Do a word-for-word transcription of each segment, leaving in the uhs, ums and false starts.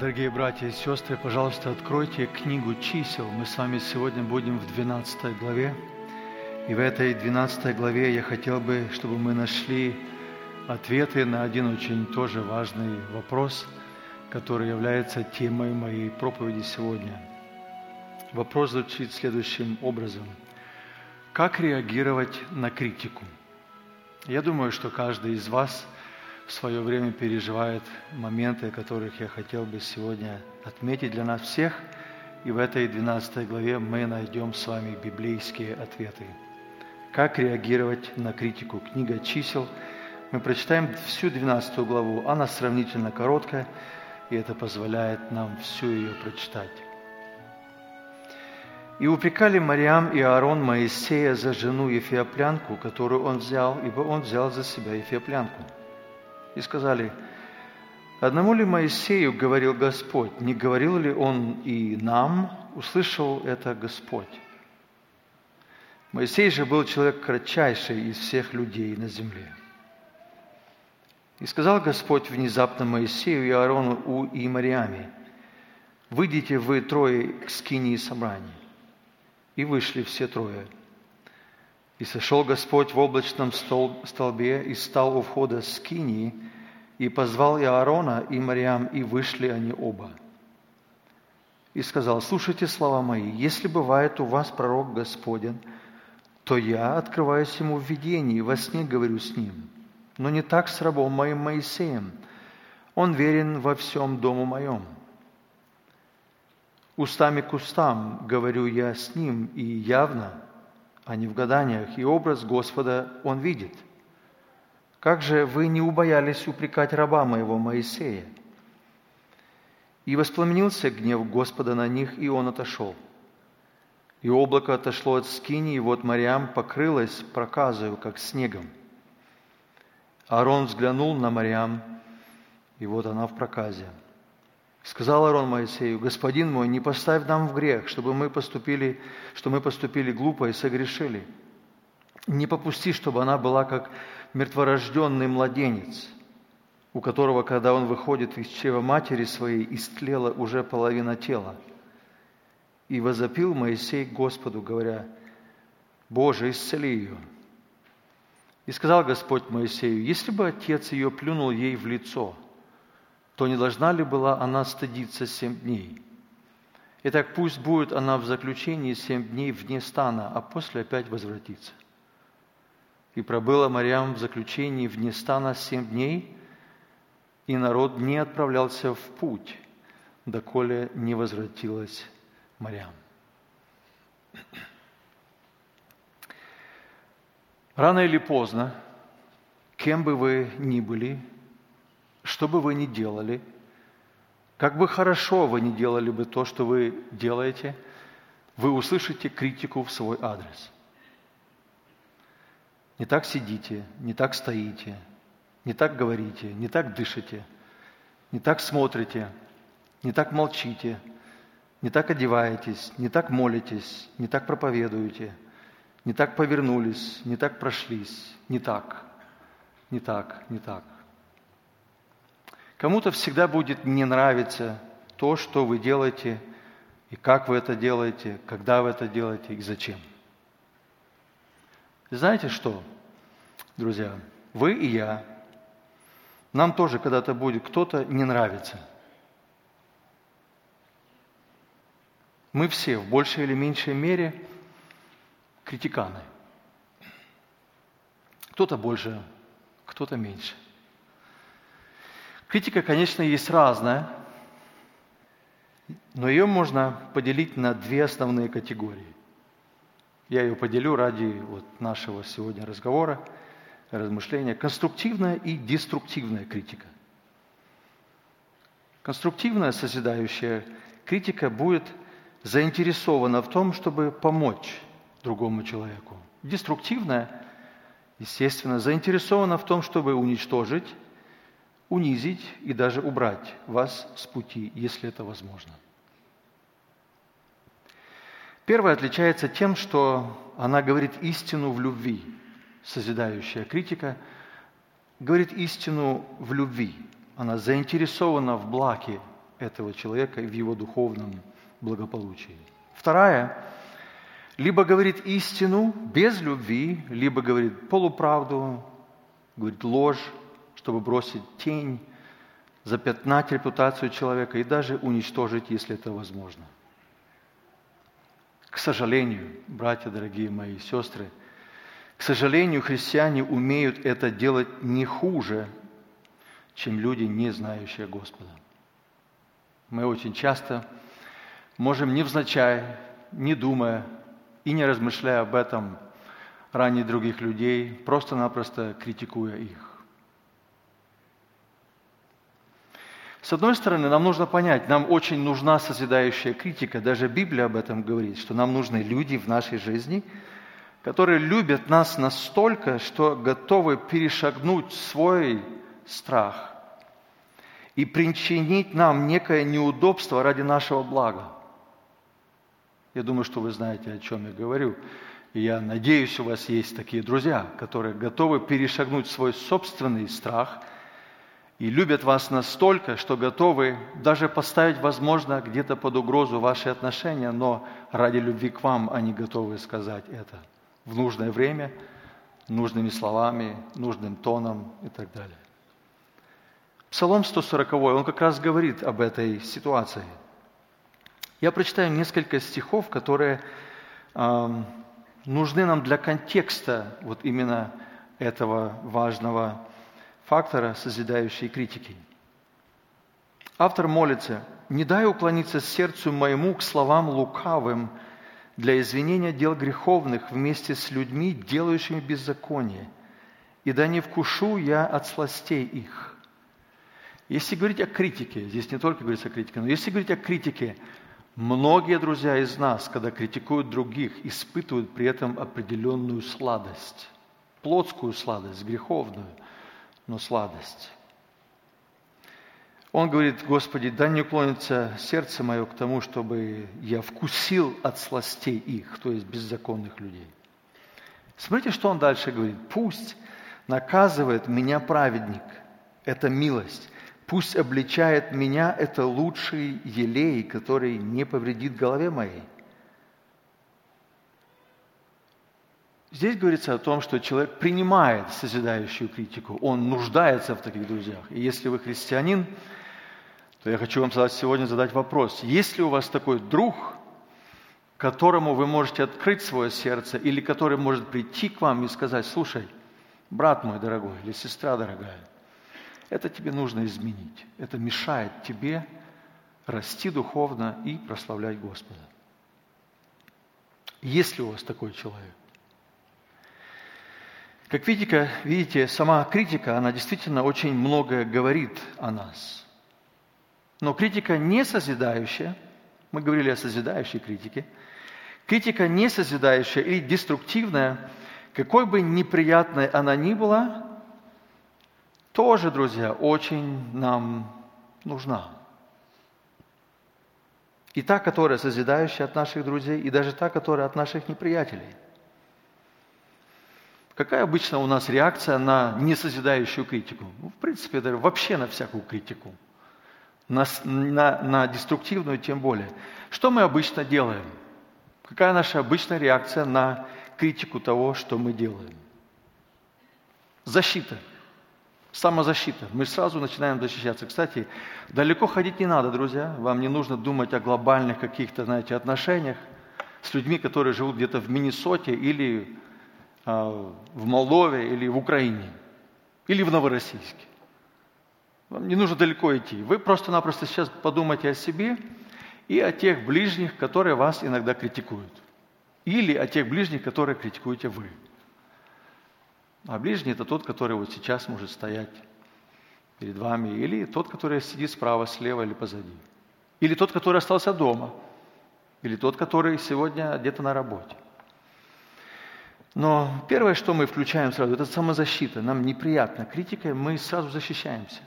Дорогие братья и сестры, пожалуйста, откройте книгу чисел. Мы с вами сегодня будем в двенадцатой главе. И в этой двенадцатой главе я хотел бы, чтобы мы нашли ответы на один очень тоже важный вопрос, который является темой моей проповеди сегодня. Вопрос звучит следующим образом. Как реагировать на критику? Я думаю, что каждый из вас в свое время переживает моменты, которых я хотел бы сегодня отметить для нас всех. И в этой двенадцатой главе мы найдем с вами библейские ответы. Как реагировать на критику? Книга чисел. Мы прочитаем всю двенадцатую главу. Она сравнительно короткая, и это позволяет нам всю ее прочитать. «И упрекали Марьям и Аарон Моисея за жену Ефиоплянку, которую он взял, ибо он взял за себя Ефиоплянку. И сказали, одному ли Моисею говорил Господь, не говорил ли он и нам, услышал это Господь? Моисей же был человек кратчайший из всех людей на земле. И сказал Господь внезапно Моисею и Аарону и Марьяме, выйдите вы трое к скинии собрания. И вышли все трое. И сошел Господь в облачном столбе и стал у входа скинии, и позвал и Аарона, и Марьям, и вышли они оба. И сказал, слушайте слова мои, если бывает у вас пророк Господень, то я открываюсь ему в видении, во сне говорю с ним, но не так с рабом моим Моисеем, он верен во всем дому моем. Устами к устам говорю я с ним, и явно, а не в гаданиях, и образ Господа он видит. Как же вы не убоялись упрекать раба моего Моисея? И воспламенился гнев Господа на них, и он отошел. И облако отошло от скинии, и вот Марьям покрылась проказою, как снегом. Аарон взглянул на Марьям, и вот она в проказе. Сказал Аарон Моисею, господин мой, не поставь нам в грех, чтобы мы поступили, что мы поступили глупо и согрешили. Не попусти, чтобы она была как мертворожденный младенец, у которого, когда он выходит из чрева матери своей, истлела уже половина тела. И возопил Моисей к Господу, говоря, Боже, исцели ее. И сказал Господь Моисею, если бы отец ее плюнул ей в лицо, то не должна ли была она стыдиться семь дней? Итак, пусть будет она в заключении семь дней вне стана, а после опять возвратится. И пробыла Марьям в заключении вне стана семь дней, и народ не отправлялся в путь, доколе не возвратилась Марьям». Рано или поздно, кем бы вы ни были, что бы вы ни делали, как бы хорошо вы ни делали бы то, что вы делаете, вы услышите критику в свой адрес. Не так сидите, не так стоите, не так говорите, не так дышите, не так смотрите, не так молчите, не так одеваетесь, не так молитесь, не так проповедуете, не так повернулись, не так прошлись, не так, не так, не так. Кому-то всегда будет не нравиться то, что вы делаете, и как вы это делаете, когда вы это делаете и зачем. Знаете что, друзья, вы и я, нам тоже когда-то будет кто-то не нравиться. Мы все в большей или меньшей мере критиканы. Кто-то больше, кто-то меньше. Критика, конечно, есть разная, но ее можно поделить на две основные категории. Я ее поделю ради вот нашего сегодня разговора, размышления. Конструктивная и деструктивная критика. Конструктивная, созидающая критика будет заинтересована в том, чтобы помочь другому человеку. Деструктивная, естественно, заинтересована в том, чтобы уничтожить, унизить и даже убрать вас с пути, если это возможно. Первая отличается тем, что она говорит истину в любви. Созидающая критика говорит истину в любви. Она заинтересована в благе этого человека в его духовном благополучии. Вторая, либо говорит истину без любви, либо говорит полуправду, говорит ложь, чтобы бросить тень, запятнать репутацию человека и даже уничтожить, если это возможно. К сожалению, братья, дорогие мои сестры, к сожалению, христиане умеют это делать не хуже, чем люди, не знающие Господа. Мы очень часто можем невзначай, не думая и не размышляя об этом, ранить других людей, просто-напросто критикуя их. С одной стороны, нам нужно понять, нам очень нужна созидающая критика. Даже Библия об этом говорит, что нам нужны люди в нашей жизни, которые любят нас настолько, что готовы перешагнуть свой страх и причинить нам некое неудобство ради нашего блага. Я думаю, что вы знаете, о чем я говорю. И я надеюсь, у вас есть такие друзья, которые готовы перешагнуть свой собственный страх и любят вас настолько, что готовы даже поставить, возможно, где-то под угрозу ваши отношения, но ради любви к вам они готовы сказать это в нужное время, нужными словами, нужным тоном и так далее. Псалом сто сорок, он как раз говорит об этой ситуации. Я прочитаю несколько стихов, которые э, нужны нам для контекста вот именно этого важного фактора созидающей критики. Автор молится: «Не дай уклониться сердцу моему к словам лукавым для извинения дел греховных вместе с людьми, делающими беззаконие, и да не вкушу я от сластей их». Если говорить о критике, здесь не только говорится о критике, но если говорить о критике, многие друзья из нас, когда критикуют других, испытывают при этом определенную сладость, плотскую сладость, греховную, но сладость. Он говорит: «Господи, да не уклонится сердце мое к тому, чтобы я вкусил от сластей их», то есть беззаконных людей. Смотрите, что он дальше говорит: «Пусть наказывает меня праведник, это милость, пусть обличает меня, это лучший елей, который не повредит голове моей». Здесь говорится о том, что человек принимает созидающую критику, он нуждается в таких друзьях. И если вы христианин, то я хочу вам сегодня задать вопрос: есть ли у вас такой друг, которому вы можете открыть свое сердце, или который может прийти к вам и сказать: «Слушай, брат мой дорогой или сестра дорогая, это тебе нужно изменить, это мешает тебе расти духовно и прославлять Господа». Есть ли у вас такой человек? Как видите, видите, сама критика, она действительно очень многое говорит о нас. Но критика не созидающая, мы говорили о созидающей критике, критика не созидающая или деструктивная, какой бы неприятной она ни была, тоже, друзья, очень нам нужна. И та, которая созидающая от наших друзей, и даже та, которая от наших неприятелей. Какая обычно у нас реакция на несозидающую критику? Ну, в принципе, даже вообще на всякую критику. На, на, на деструктивную тем более. Что мы обычно делаем? Какая наша обычная реакция на критику того, что мы делаем? Защита. Самозащита. Мы сразу начинаем защищаться. Кстати, далеко ходить не надо, друзья. Вам не нужно думать о глобальных каких-то, знаете, отношениях с людьми, которые живут где-то в Миннесоте или в Молдове, или в Украине, или в Новороссийске. Вам не нужно далеко идти. Вы просто-напросто сейчас подумайте о себе и о тех ближних, которые вас иногда критикуют. Или о тех ближних, которые критикуете вы. А ближний – это тот, который вот сейчас может стоять перед вами, или тот, который сидит справа, слева или позади. Или тот, который остался дома, или тот, который сегодня где-то на работе. Но первое, что мы включаем сразу, это самозащита. Нам неприятно критикой, мы сразу защищаемся.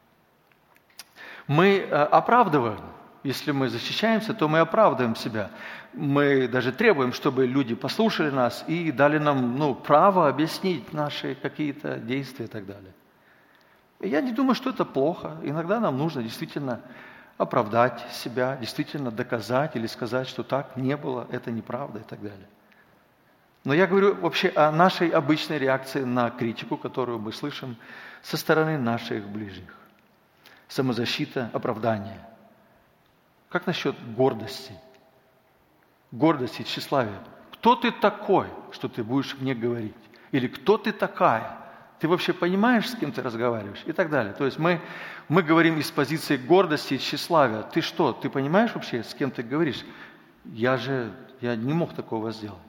Мы оправдываем. Если мы защищаемся, то мы оправдываем себя. Мы даже требуем, чтобы люди послушали нас и дали нам ну, право объяснить наши какие-то действия и так далее. И я не думаю, что это плохо. Иногда нам нужно действительно оправдать себя, действительно доказать или сказать, что так не было, это неправда и так далее. Но я говорю вообще о нашей обычной реакции на критику, которую мы слышим со стороны наших ближних. Самозащита, оправдание. Как насчет гордости? Гордости, тщеславия. Кто ты такой, что ты будешь мне говорить? Или кто ты такая? Ты вообще понимаешь, с кем ты разговариваешь? И так далее. То есть мы, мы говорим из позиции гордости и тщеславия. Ты что, ты понимаешь вообще, с кем ты говоришь? Я же, я не мог такого сделать.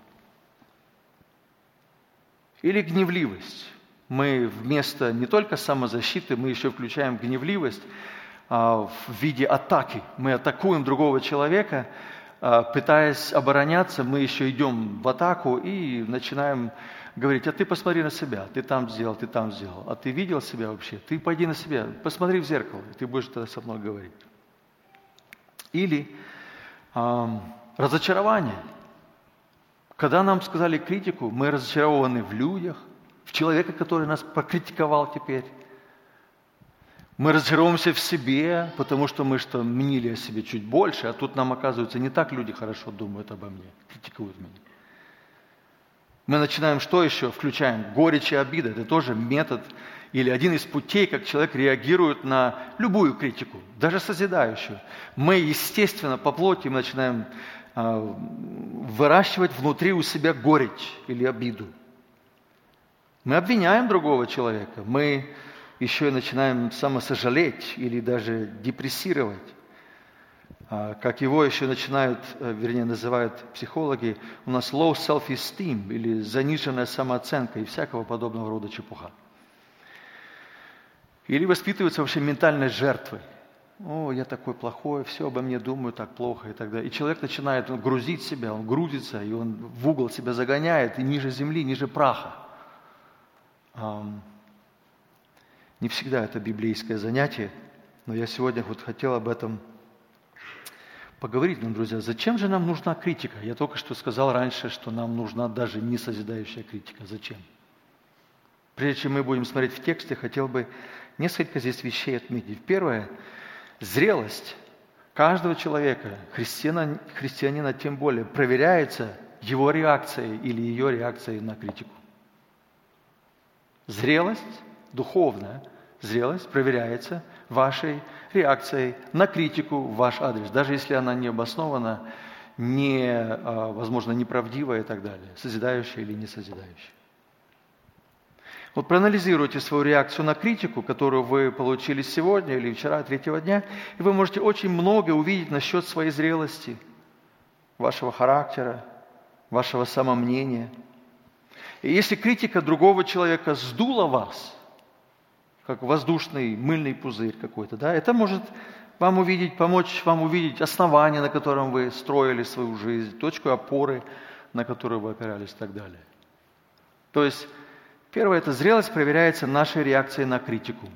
Или гневливость. Мы вместо не только самозащиты, мы еще включаем гневливость а, в виде атаки. Мы атакуем другого человека, а, пытаясь обороняться, мы еще идем в атаку и начинаем говорить: а ты посмотри на себя, ты там сделал, ты там сделал, а ты видел себя вообще? Ты пойди на себя, посмотри в зеркало, и ты будешь тогда со мной говорить. Или а, разочарование. Когда нам сказали критику, мы разочарованы в людях, в человека, который нас покритиковал теперь. Мы разочаровываемся в себе, потому что мы что, мнили о себе чуть больше, а тут нам, оказывается, не так люди хорошо думают обо мне, критикуют меня. Мы начинаем что еще? Включаем горечь и обида. Это тоже метод или один из путей, как человек реагирует на любую критику, даже созидающую. Мы, естественно, по плоти начинаем выращивать внутри у себя горечь или обиду. Мы обвиняем другого человека, мы еще и начинаем самосожалеть или даже депрессировать. Как его еще начинают, вернее, называют психологи, у нас low self-esteem или заниженная самооценка и всякого подобного рода чепуха. Или воспитывается вообще ментальной жертвой. О, я такой плохой, все обо мне думаю так плохо и так далее. И человек начинает он грузить себя, он грузится, и он в угол себя загоняет, и ниже земли, ниже праха. Um, не всегда это библейское занятие, но я сегодня вот хотел об этом поговорить, ну, друзья. Зачем же нам нужна критика? Я только что сказал раньше, что нам нужна даже не созидающая критика. Зачем? Прежде чем мы будем смотреть в тексте, хотел бы несколько здесь вещей отметить. Первое. Зрелость каждого человека, христианина, христианина тем более, проверяется его реакцией или ее реакцией на критику. Зрелость, духовная зрелость проверяется вашей реакцией на критику в ваш адрес, даже если она не обоснована, не, возможно, неправдивая и так далее, созидающая или не созидающая. Вот проанализируйте свою реакцию на критику, которую вы получили сегодня или вчера, третьего дня, и вы можете очень много увидеть насчет своей зрелости, вашего характера, вашего самомнения. И если критика другого человека сдула вас, как воздушный мыльный пузырь какой-то, да, это может вам увидеть, помочь вам увидеть основание, на котором вы строили свою жизнь, точку опоры, на которую вы опирались и так далее. То есть, первое, это зрелость проверяется нашей реакцией на критику.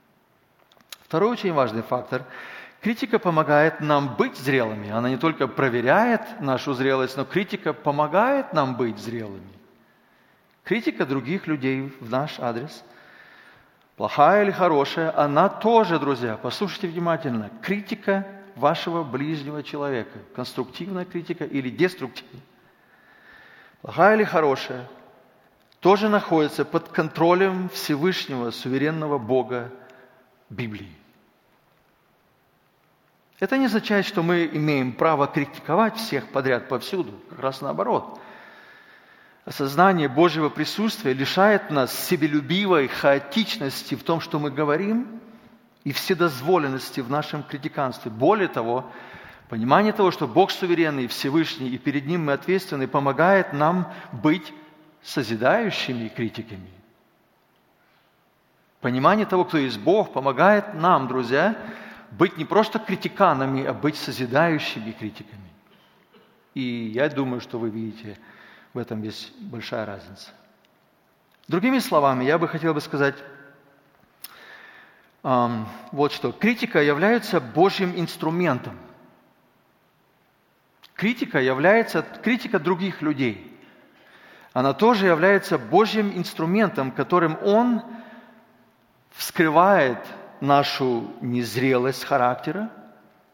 Второй очень важный фактор. Критика помогает нам быть зрелыми. Она не только проверяет нашу зрелость, но критика помогает нам быть зрелыми. Критика других людей в наш адрес, плохая или хорошая, она тоже, друзья, послушайте внимательно, критика вашего ближнего человека, конструктивная критика или деструктивная, плохая или хорошая, тоже находится под контролем Всевышнего, суверенного Бога Библии. Это не означает, что мы имеем право критиковать всех подряд повсюду, как раз наоборот. Осознание Божьего присутствия лишает нас себелюбивой хаотичности в том, что мы говорим, и вседозволенности в нашем критиканстве. Более того, понимание того, что Бог суверенный, Всевышний, и перед Ним мы ответственны, помогает нам быть созидающими критиками. Понимание того, кто есть Бог, помогает нам, друзья, быть не просто критиканами, а быть созидающими критиками. И я думаю, что вы видите, в этом есть большая разница. Другими словами, я бы хотел бы сказать эм, вот что. Критика является Божьим инструментом. Критика является, критика других людей. Она тоже является Божьим инструментом, которым Он вскрывает нашу незрелость характера,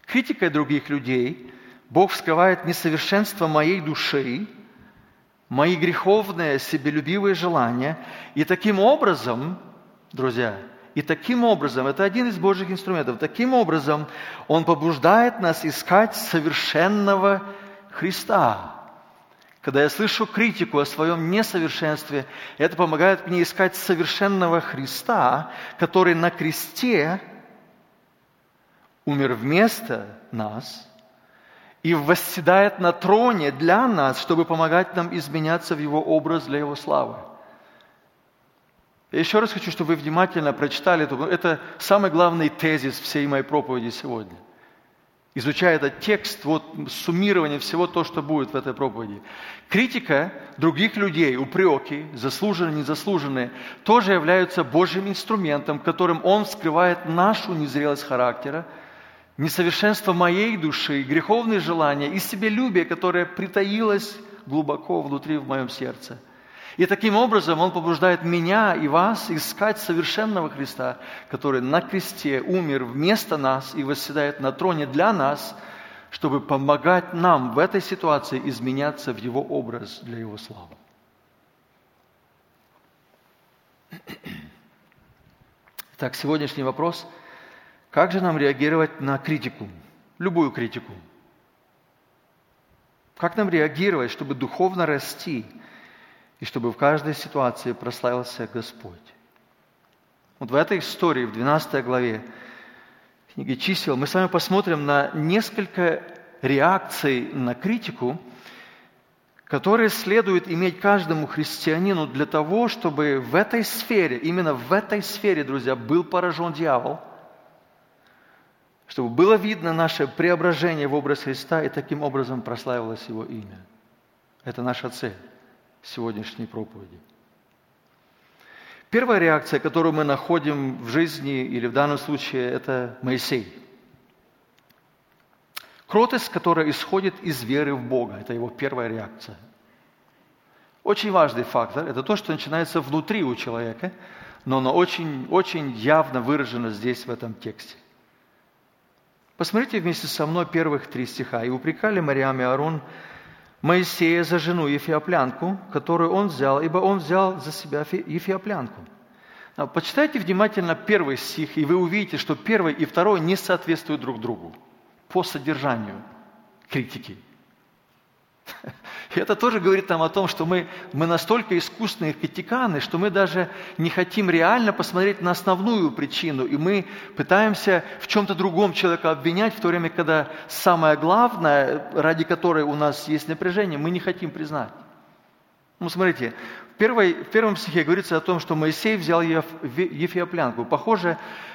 Критикой других людей Бог вскрывает несовершенство моей души, мои греховные, себелюбивые желания. И таким образом, друзья, и таким образом, это один из Божьих инструментов, таким образом Он побуждает нас искать совершенного Христа. Когда я слышу критику о своем несовершенстве, это помогает мне искать совершенного Христа, который на кресте умер вместо нас и восседает на троне для нас, чтобы помогать нам изменяться в Его образ для Его славы. Я еще раз хочу, чтобы вы внимательно прочитали это. Это самый главный тезис всей моей проповеди сегодня. Изучая этот текст, вот суммирование всего того, что будет в этой проповеди. Критика других людей, упреки, заслуженные, незаслуженные, тоже являются Божьим инструментом, которым Он вскрывает нашу незрелость характера, несовершенство моей души, греховные желания и себелюбие, которое притаилось глубоко внутри в моем сердце. И таким образом Он побуждает меня и вас искать совершенного Христа, который на кресте умер вместо нас и восседает на троне для нас, чтобы помогать нам в этой ситуации изменяться в Его образ для Его славы. Итак, сегодняшний вопрос. Как же нам реагировать на критику? Любую критику. Как нам реагировать, чтобы духовно расти? И чтобы в каждой ситуации прославился Господь. Вот в этой истории, в двенадцатой главе книги Чисел, мы с вами посмотрим на несколько реакций на критику, которые следует иметь каждому христианину для того, чтобы в этой сфере, именно в этой сфере, друзья, был поражен дьявол, чтобы было видно наше преображение в образ Христа, и таким образом прославилось Его имя. Это наша цель сегодняшней проповеди. Первая реакция, которую мы находим в жизни, или в данном случае, это Моисей. Кротость, которая исходит из веры в Бога. Это его первая реакция. Очень важный фактор. Это то, что начинается внутри у человека, но оно очень, очень явно выражено здесь, в этом тексте. Посмотрите вместе со мной первых три стиха. «И упрекали Марьям и Аарон Моисея за жену Ефиоплянку, которую он взял, ибо он взял за себя Ефиоплянку». Почитайте внимательно первый стих, и вы увидите, что первый и второй не соответствуют друг другу по содержанию критики. И это тоже говорит нам о том, что мы, мы настолько искусные критиканы, что мы даже не хотим реально посмотреть на основную причину, и мы пытаемся в чем-то другом человека обвинять, в то время, когда самое главное, ради которой у нас есть напряжение, мы не хотим признать. Ну, смотрите, в, первой, в первом стихе говорится о том, что Моисей взял Ефиоплянку. Похоже,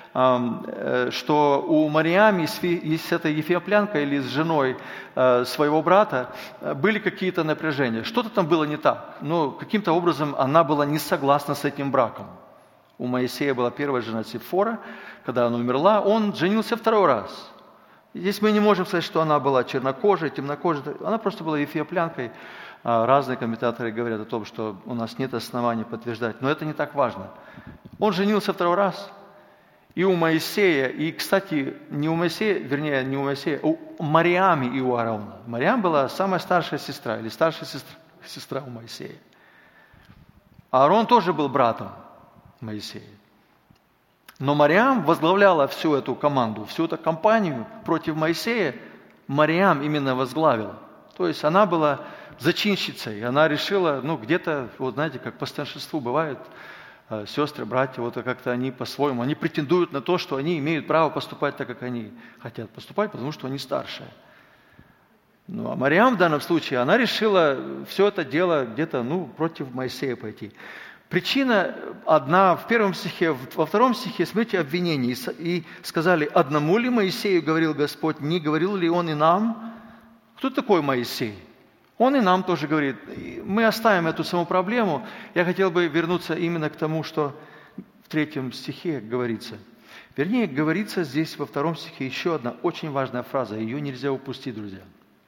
что у Марьям с этой Ефиоплянкой или с женой своего брата были какие-то напряжения. Что-то там было не так, но каким-то образом она была не согласна с этим браком. У Моисея была первая жена Сипфора, когда она умерла, он женился второй раз. Здесь мы не можем сказать, что она была чернокожей, темнокожей, она просто была ефиоплянкой. Разные комментаторы говорят о том, что у нас нет оснований подтверждать, но это не так важно. Он женился второй раз. И у Моисея, и, кстати, не у Моисея, вернее, не у Моисея, у Марьями и у Аарона. Марьям была самая старшая сестра, или старшая сестра, сестра у Моисея. Аарон тоже был братом Моисея. Но Марьям возглавляла всю эту команду, всю эту кампанию против Моисея. Марьям именно возглавила. То есть она была зачинщицей. Она решила, ну, где-то, вот знаете, как по старшинству бывает, сестры, братья, вот как-то они по-своему, они претендуют на то, что они имеют право поступать так, как они хотят поступать, потому что они старшие. Ну, а Марьям в данном случае, она решила все это дело где-то, ну, против Моисея пойти. Причина одна в первом стихе, во втором стихе, смотрите, обвинение. И сказали, одному ли Моисею говорил Господь, не говорил ли он и нам? Кто такой Моисей? Он и нам тоже говорит. Мы оставим эту саму проблему. Я хотел бы вернуться именно к тому, что в третьем стихе говорится. Вернее, говорится здесь во втором стихе еще одна очень важная фраза. Ее нельзя упустить, друзья.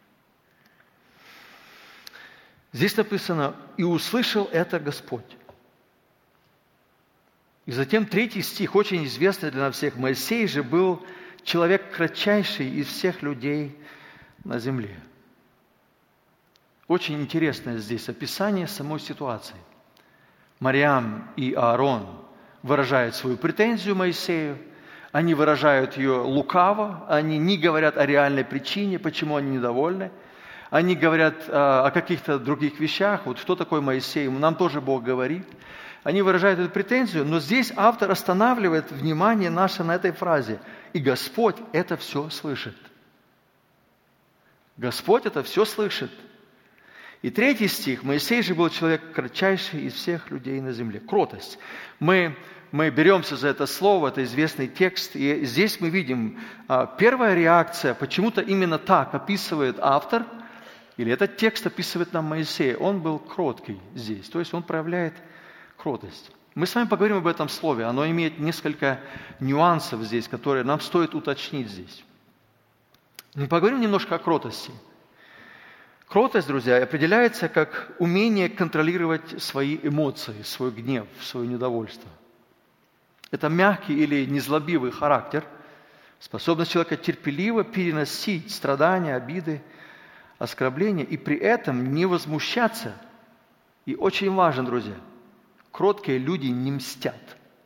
Здесь написано, «И услышал это Господь». И затем третий стих, очень известный для нас всех. Моисей же был человек кратчайший из всех людей на земле. Очень интересное здесь описание самой ситуации. Марьям и Аарон выражают свою претензию Моисею, они выражают ее лукаво, они не говорят о реальной причине, почему они недовольны, они говорят о каких-то других вещах, вот что такое Моисей, нам тоже Бог говорит. Они выражают эту претензию, но здесь автор останавливает внимание наше на этой фразе. И Господь это все слышит. Господь это все слышит. И третий стих. Моисей же был человек кратчайший из всех людей на земле. Кротость. Мы, мы беремся за это слово, это известный текст. И здесь мы видим первая реакция, почему-то именно так описывает автор, или этот текст описывает нам Моисея. Он был кроткий здесь, то есть он проявляет кротость. Мы с вами поговорим об этом слове. Оно имеет несколько нюансов здесь, которые нам стоит уточнить здесь. Мы поговорим немножко о кротости. Кротость, друзья, определяется как умение контролировать свои эмоции, свой гнев, свое недовольство. Это мягкий или незлобивый характер, способность человека терпеливо переносить страдания, обиды, оскорбления и при этом не возмущаться. И очень важно, друзья, кроткие люди не мстят.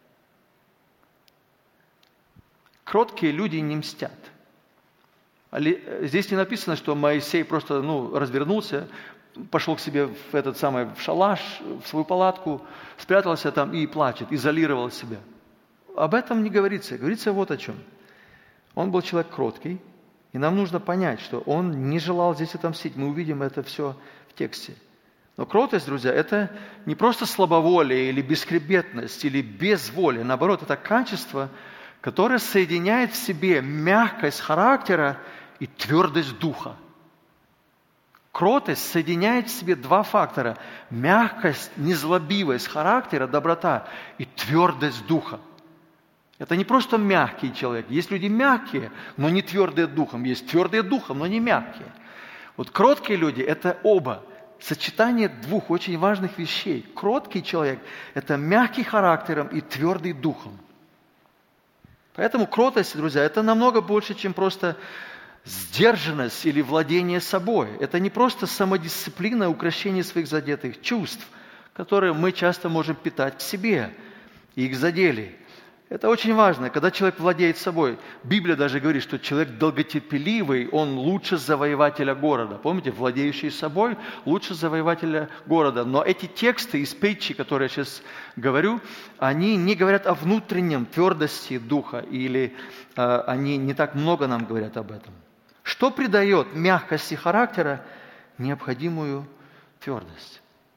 Кроткие люди не мстят. Здесь не написано, что Моисей просто ну, развернулся, пошел к себе в этот самый в шалаш, в свою палатку, спрятался там и плачет, изолировал себя. Об этом не говорится. Говорится вот о чем. Он был человек кроткий, и нам нужно понять, что он не желал здесь отомстить. Мы увидим это все в тексте. Но кротость, друзья, это не просто слабоволие или бесхребетность, или безволие. Наоборот, это качество, которое соединяет в себе мягкость характера и твердость духа. Кротость соединяет в себе два фактора. Мягкость, незлобивость характера, доброта и твердость духа. Это не просто мягкий человек. Есть люди мягкие, но не твердые духом. Есть твердые духом, но не мягкие. Вот кроткие люди – это оба. Сочетание двух очень важных вещей. Кроткий человек – это мягкий характером и твердый духом. Поэтому кротость, друзья, это намного больше, чем просто сдержанность или владение собой. Это не просто самодисциплина, укрощение своих задетых чувств, которые мы часто можем питать в себе и их задели. Это очень важно, когда человек владеет собой. Библия даже говорит, что человек долготерпеливый, он лучше завоевателя города. Помните, владеющий собой лучше завоевателя города. Но эти тексты из притчи, которые я сейчас говорю, они не говорят о внутреннем твердости духа, или э, они не так много нам говорят об этом. Что придает мягкости характера необходимую твердость?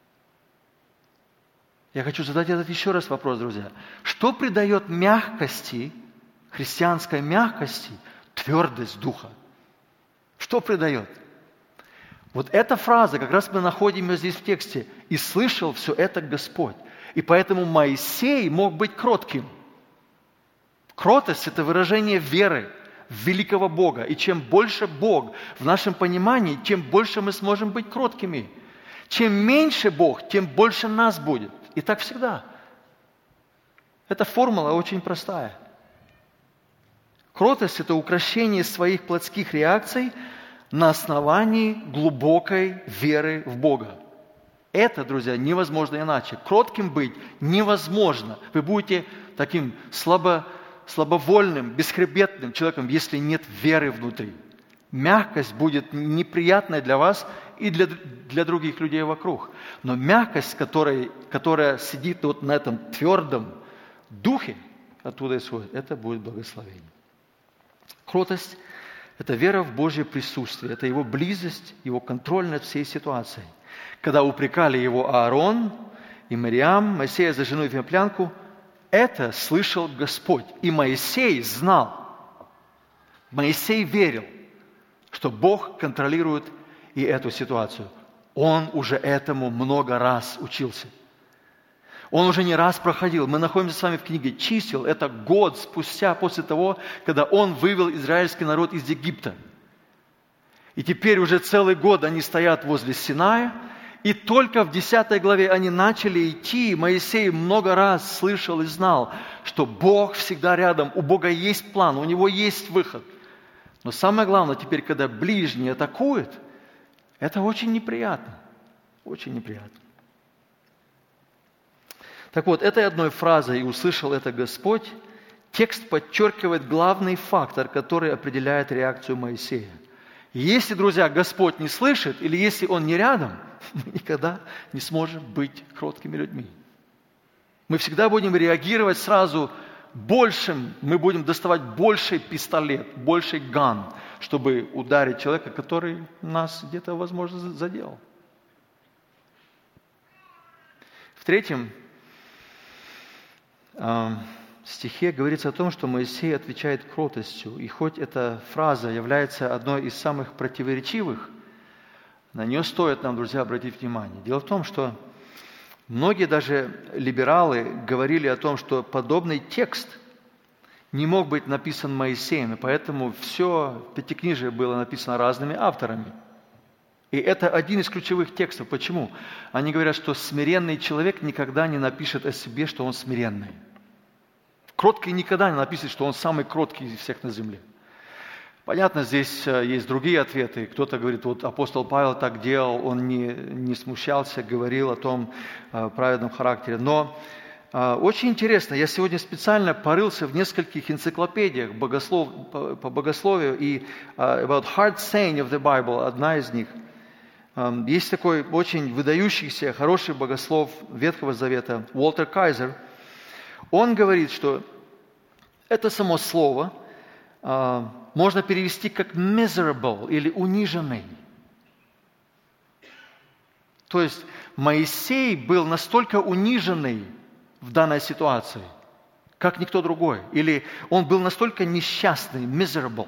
Я хочу задать этот еще раз вопрос, друзья. Что придает мягкости, христианской мягкости, твердость духа? Что придает? Вот эта фраза, как раз мы находим ее здесь в тексте. «И слышал все это Господь». И поэтому Моисей мог быть кротким. Кротость – это выражение веры в великого Бога. И чем больше Бог в нашем понимании, тем больше мы сможем быть кроткими. Чем меньше Бог, тем больше нас будет. И так всегда. Эта формула очень простая. Кротость – это укрощение своих плотских реакций на основании глубокой веры в Бога. Это, друзья, невозможно иначе. Кротким быть невозможно. Вы будете таким слабо, слабовольным, бесхребетным человеком, если нет веры внутри. Мягкость будет неприятной для вас и для, для других людей вокруг. Но мягкость, которая, которая сидит вот на этом твердом духе, оттуда исходит, это будет благословение. Кротость – это вера в Божье присутствие, это Его близость, Его контроль над всей ситуацией. Когда упрекали его Аарон и Мириам, Моисея за жену ефиоплянку, это слышал Господь. И Моисей знал, Моисей верил, что Бог контролирует и эту ситуацию. Он уже этому много раз учился. Он уже не раз проходил. Мы находимся с вами в книге «Чисел». Это год спустя после того, когда он вывел израильский народ из Египта. И теперь уже целый год они стоят возле Синая, И только в десятой главе они начали идти. Моисей много раз слышал и знал, что Бог всегда рядом, у Бога есть план, у Него есть выход. Но самое главное, теперь, когда ближний атакует, это очень неприятно. Очень неприятно. Так вот, этой одной фразой «и услышал это Господь» текст подчеркивает главный фактор, который определяет реакцию Моисея. Если, друзья, Господь не слышит, или если Он не рядом, мы никогда не сможем быть кроткими людьми. Мы всегда будем реагировать сразу большим, мы будем доставать больший пистолет, больший ган, чтобы ударить человека, который нас где-то, возможно, задел. В-третьем, стихе говорится о том, что Моисей отвечает кротостью. И хоть эта фраза является одной из самых противоречивых, на нее стоит нам, друзья, обратить внимание. Дело в том, что многие даже либералы говорили о том, что подобный текст не мог быть написан Моисеем, и поэтому все Пятикнижие было написано разными авторами. И это один из ключевых текстов. Почему? Они говорят, что смиренный человек никогда не напишет о себе, что он смиренный. Кроткий никогда не напишет, что он самый кроткий из всех на земле. Понятно, здесь есть другие ответы. Кто-то говорит, вот апостол Павел так делал, он не, не смущался, говорил о том э, праведном характере. Но э, очень интересно, я сегодня специально порылся в нескольких энциклопедиях богослов, по, по богословию, и uh, about hard saying of the Bible, одна из них. Um, есть такой очень выдающийся, хороший богослов Ветхого Завета, Уолтер Кайзер. Он говорит, что это само слово uh, можно перевести как miserable или униженный. То есть Моисей был настолько униженный в данной ситуации, как никто другой. Или он был настолько несчастный, miserable.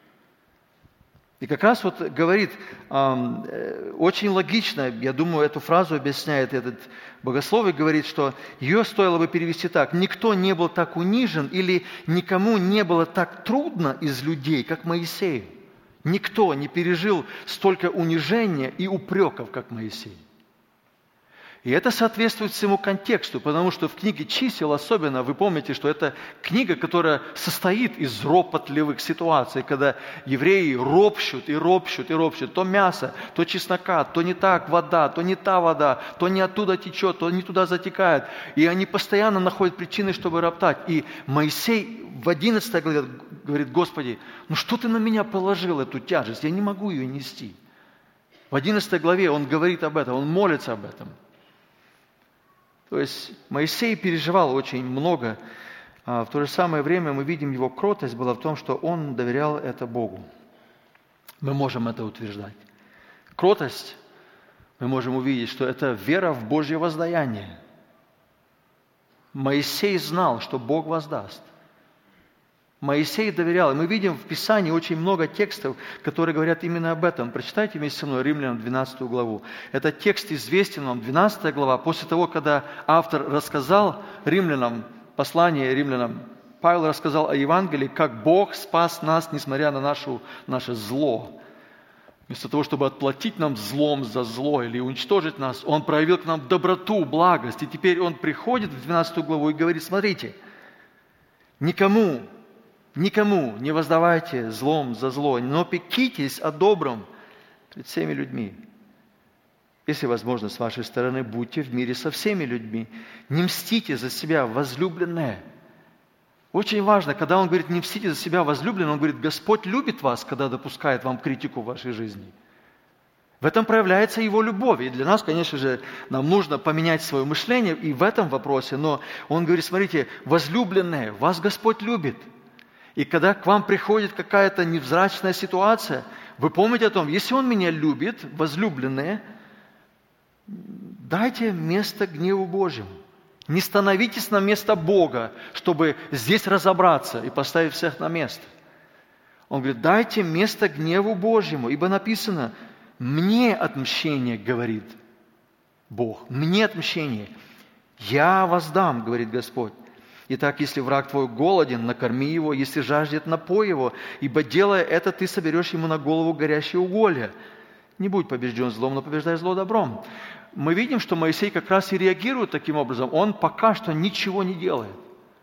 И как раз вот говорит, э, очень логично, я думаю, эту фразу объясняет этот богослов и говорит, что ее стоило бы перевести так: никто не был так унижен или никому не было так трудно из людей, как Моисею. Никто не пережил столько унижения и упреков, как Моисей. И это соответствует всему контексту, потому что в книге «Чисел» особенно, вы помните, что это книга, которая состоит из ропотливых ситуаций, когда евреи ропщут и ропщут и ропщут. То мясо, то чеснока, то не так вода, то не та вода, то не оттуда течет, то не туда затекает. И они постоянно находят причины, чтобы роптать. И Моисей в одиннадцатой главе говорит: Господи, ну что ты на меня положил эту тяжесть? Я не могу ее нести. В одиннадцатой главе он говорит об этом, он молится об этом. То есть Моисей переживал очень много. В то же самое время мы видим, его кротость была в том, что он доверял это Богу. Мы можем это утверждать. Кротость, мы можем увидеть, что это вера в Божье воздаяние. Моисей знал, что Бог воздаст. Моисей доверял. И мы видим в Писании очень много текстов, которые говорят именно об этом. Прочитайте вместе со мной Римлянам двенадцатую главу. Этот текст известен вам, двенадцатая глава, после того, когда автор рассказал римлянам, послание римлянам, Павел рассказал о Евангелии, как Бог спас нас, несмотря на нашу, наше зло. Вместо того, чтобы отплатить нам злом за зло или уничтожить нас, Он проявил к нам доброту, благость. И теперь Он приходит в двенадцатую главу и говорит: смотрите, никому, никому не воздавайте злом за зло, но пекитесь о добром пред всеми людьми. Если возможно, с вашей стороны, будьте в мире со всеми людьми. Не мстите за себя, возлюбленные. Очень важно, когда он говорит: не мстите за себя, возлюбленные, он говорит: Господь любит вас, когда допускает вам критику в вашей жизни. В этом проявляется Его любовь. И для нас, конечно же, нам нужно поменять свое мышление и в этом вопросе. Но он говорит: смотрите, возлюбленные, вас Господь любит. И когда к вам приходит какая-то невзрачная ситуация, вы помните о том: если Он меня любит, возлюбленные, дайте место гневу Божьему. Не становитесь на место Бога, чтобы здесь разобраться и поставить всех на место. Он говорит: дайте место гневу Божьему, ибо написано: мне отмщение, говорит Бог, мне отмщение. Я воздам, говорит Господь. Итак, если враг твой голоден, накорми его, если жаждет, напой его, ибо делая это, ты соберешь ему на голову горящее уголье. Не будь побежден злом, но побеждай зло добром. мы видим, что Моисей как раз и реагирует таким образом. Он пока что ничего не делает.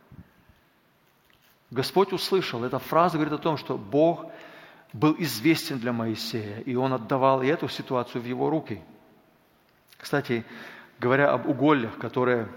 Господь услышал. Эта фраза говорит о том, что Бог был известен для Моисея, и он отдавал и эту ситуацию в его руки. Кстати, говоря об угольях, которые,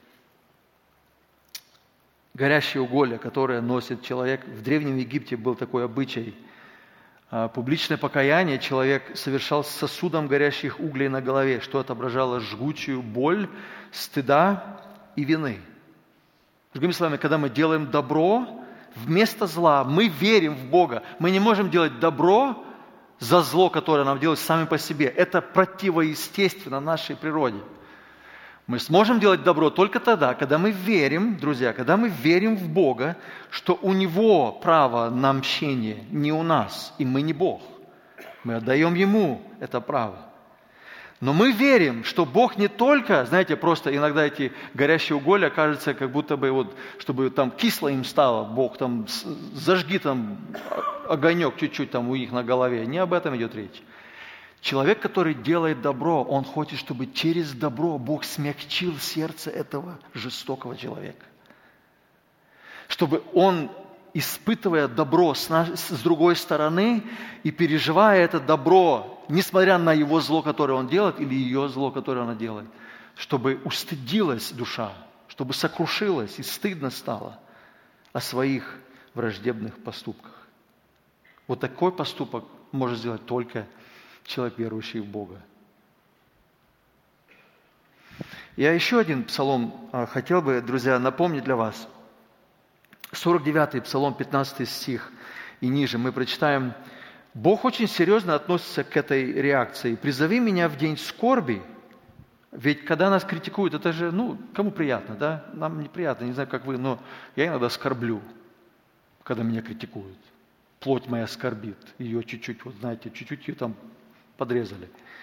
горящие уголья, которые носит человек, в Древнем Египте был такой обычай. Публичное покаяние человек совершал с сосудом горящих углей на голове, что отображало жгучую боль, стыда и вины. Другими словами, когда мы делаем добро, вместо зла мы верим в Бога. Мы не можем делать добро за зло, которое нам делать сами по себе. Это противоестественно нашей природе. Мы сможем делать добро только тогда, когда мы верим, друзья, когда мы верим в Бога, что у Него право на мщение, не у нас, и мы не Бог. Мы отдаем Ему это право. Но мы верим, что Бог не только, знаете, просто иногда эти горящие уголья кажется, как будто бы, вот, чтобы там кисло им стало, Бог там, зажги там огонек чуть-чуть там у них на голове. Не об этом идет речь. Человек, который делает добро, он хочет, чтобы через добро Бог смягчил сердце этого жестокого человека. Чтобы он, испытывая добро с, с другой стороны и переживая это добро, несмотря на его зло, которое он делает, или ее зло, которое она делает, чтобы устыдилась душа, чтобы сокрушилась и стыдно стало о своих враждебных поступках. Вот такой поступок может сделать только человек, верующий в Бога. Я еще один псалом хотел бы, друзья, напомнить для вас. сорок девятый псалом, пятнадцатый стих и ниже мы прочитаем: «Бог очень серьезно относится к этой реакции. Призови меня в день скорби». Ведь когда нас критикуют, это же, ну, кому приятно, да? Нам неприятно, не знаю, как вы, но я иногда скорблю, когда меня критикуют. Плоть моя скорбит, ее чуть-чуть, вот знаете, чуть-чуть ее там подрезали.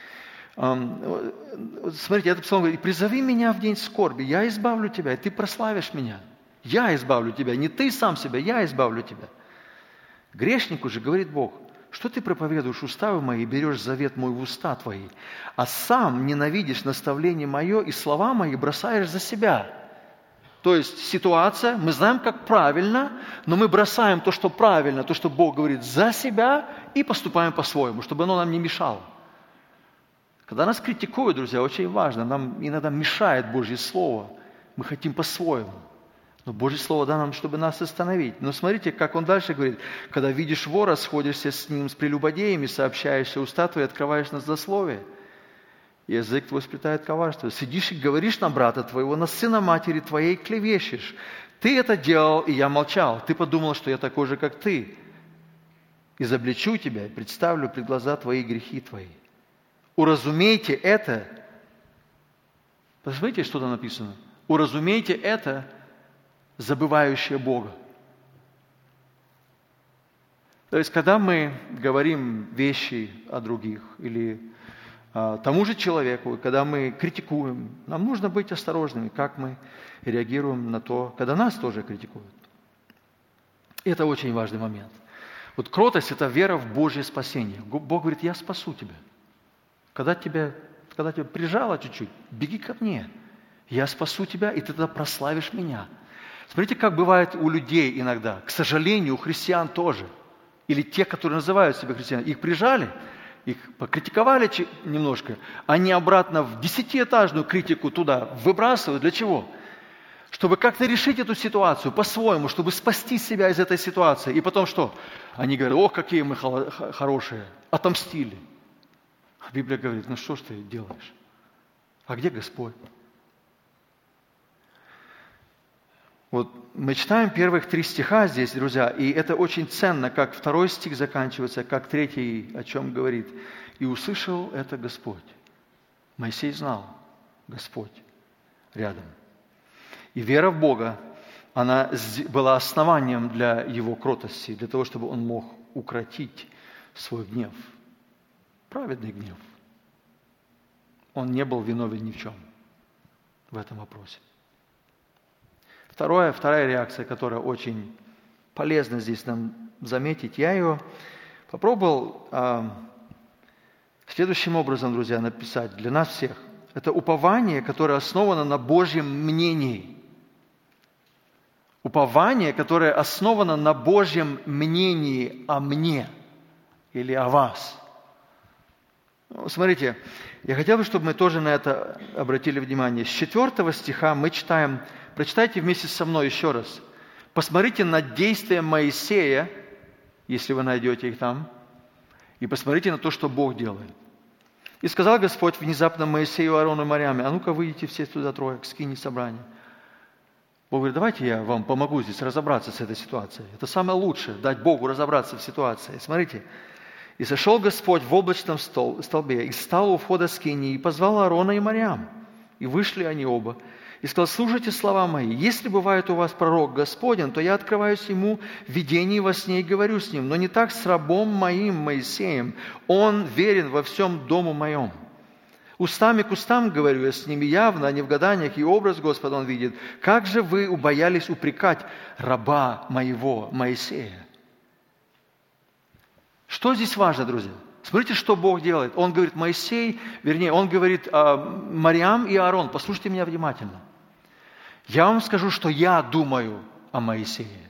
Смотрите, этот псалом говорит: «Призови меня в день скорби, я избавлю тебя, и ты прославишь меня. Я избавлю тебя, не ты сам себя, я избавлю тебя». Грешнику же говорит Бог: «Что ты проповедуешь уставы мои, и берешь завет мой в уста твои, а сам ненавидишь наставление мое и слова мои бросаешь за себя». То есть ситуация, мы знаем, как правильно, но мы бросаем то, что правильно, то, что Бог говорит, за себя и поступаем по-своему, чтобы оно нам не мешало. Когда нас критикуют, друзья, очень важно, нам иногда мешает Божье Слово, мы хотим по-своему. Но Божье Слово дано нам, чтобы нас остановить. Но смотрите, как он дальше говорит: «Когда видишь вора, сходишься с ним с прелюбодеями, сообщаешься уста твои, открываешь на злословие. Язык твой сплетает коварство. Сидишь и говоришь на брата твоего, на сына матери твоей клевещешь. Ты это делал, и я молчал. Ты подумал, что я такой же, как ты. Изобличу тебя и представлю пред глаза твои грехи твои. Уразумейте это». Посмотрите, что там написано. «Уразумейте это, забывающее Бога». То есть, когда мы говорим вещи о других или а, тому же человеку, когда мы критикуем, нам нужно быть осторожными, как мы реагируем на то, когда нас тоже критикуют. И это очень важный момент. Вот кротость – это вера в Божье спасение. Бог говорит: «Я спасу тебя». Когда тебя, когда тебя прижало чуть-чуть, беги ко мне. Я спасу тебя, и ты тогда прославишь меня. Смотрите, как бывает у людей иногда. К сожалению, у христиан тоже. Или те, которые называют себя христианами. Их прижали, их покритиковали немножко. Они обратно в десятиэтажную критику туда выбрасывают. Для чего? Чтобы как-то решить эту ситуацию по-своему, чтобы спасти себя из этой ситуации. И потом что? Они говорят: «Ох, какие мы хорошие, отомстили». А Библия говорит: «Ну что ж ты делаешь? А где Господь?» Вот мы читаем первых три стиха здесь, друзья, и это очень ценно, как второй стих заканчивается, как третий о чем говорит. «И услышал это Господь». Моисей знал, Господь рядом. И вера в Бога, она была основанием для его кротости, для того, чтобы он мог укротить свой гнев. Праведный гнев. Он не был виновен ни в чем в этом вопросе. Второе, вторая реакция, которая очень полезна здесь нам заметить, я ее попробовал а, следующим образом, друзья, написать для нас всех. Это упование, которое основано на Божьем мнении. Упование, которое основано на Божьем мнении о мне или о вас. Смотрите, я хотел бы, чтобы мы тоже на это обратили внимание. С четвертого стиха мы читаем, прочитайте вместе со мной еще раз. Посмотрите на действия Моисея, если вы найдете их там, и посмотрите на то, что Бог делает. «И сказал Господь внезапно Моисею, Аарону и Марьяме, а ну-ка выйдите все туда трое, к скинии собрания». Бог говорит, давайте я вам помогу здесь разобраться с этой ситуацией. Это самое лучшее, дать Богу разобраться в ситуации. Смотрите. «И сошел Господь в облачном стол, столбе, и стал у входа скинии, и позвал Аарона и Марьям. И вышли они оба. И сказал, слушайте слова мои. Если бывает у вас пророк Господень, то я открываюсь ему в видении во сне и говорю с ним. Но не так с рабом моим Моисеем. Он верен во всем дому моем. Устами к устам говорю я с ними явно, а не в гаданиях, и образ Господа он видит. Как же вы убоялись упрекать раба моего Моисея?» Что здесь важно, друзья? Смотрите, что Бог делает. Он говорит, Моисей, вернее, Он говорит, Марьям и Аарон, послушайте меня внимательно. Я вам скажу, что я думаю о Моисее.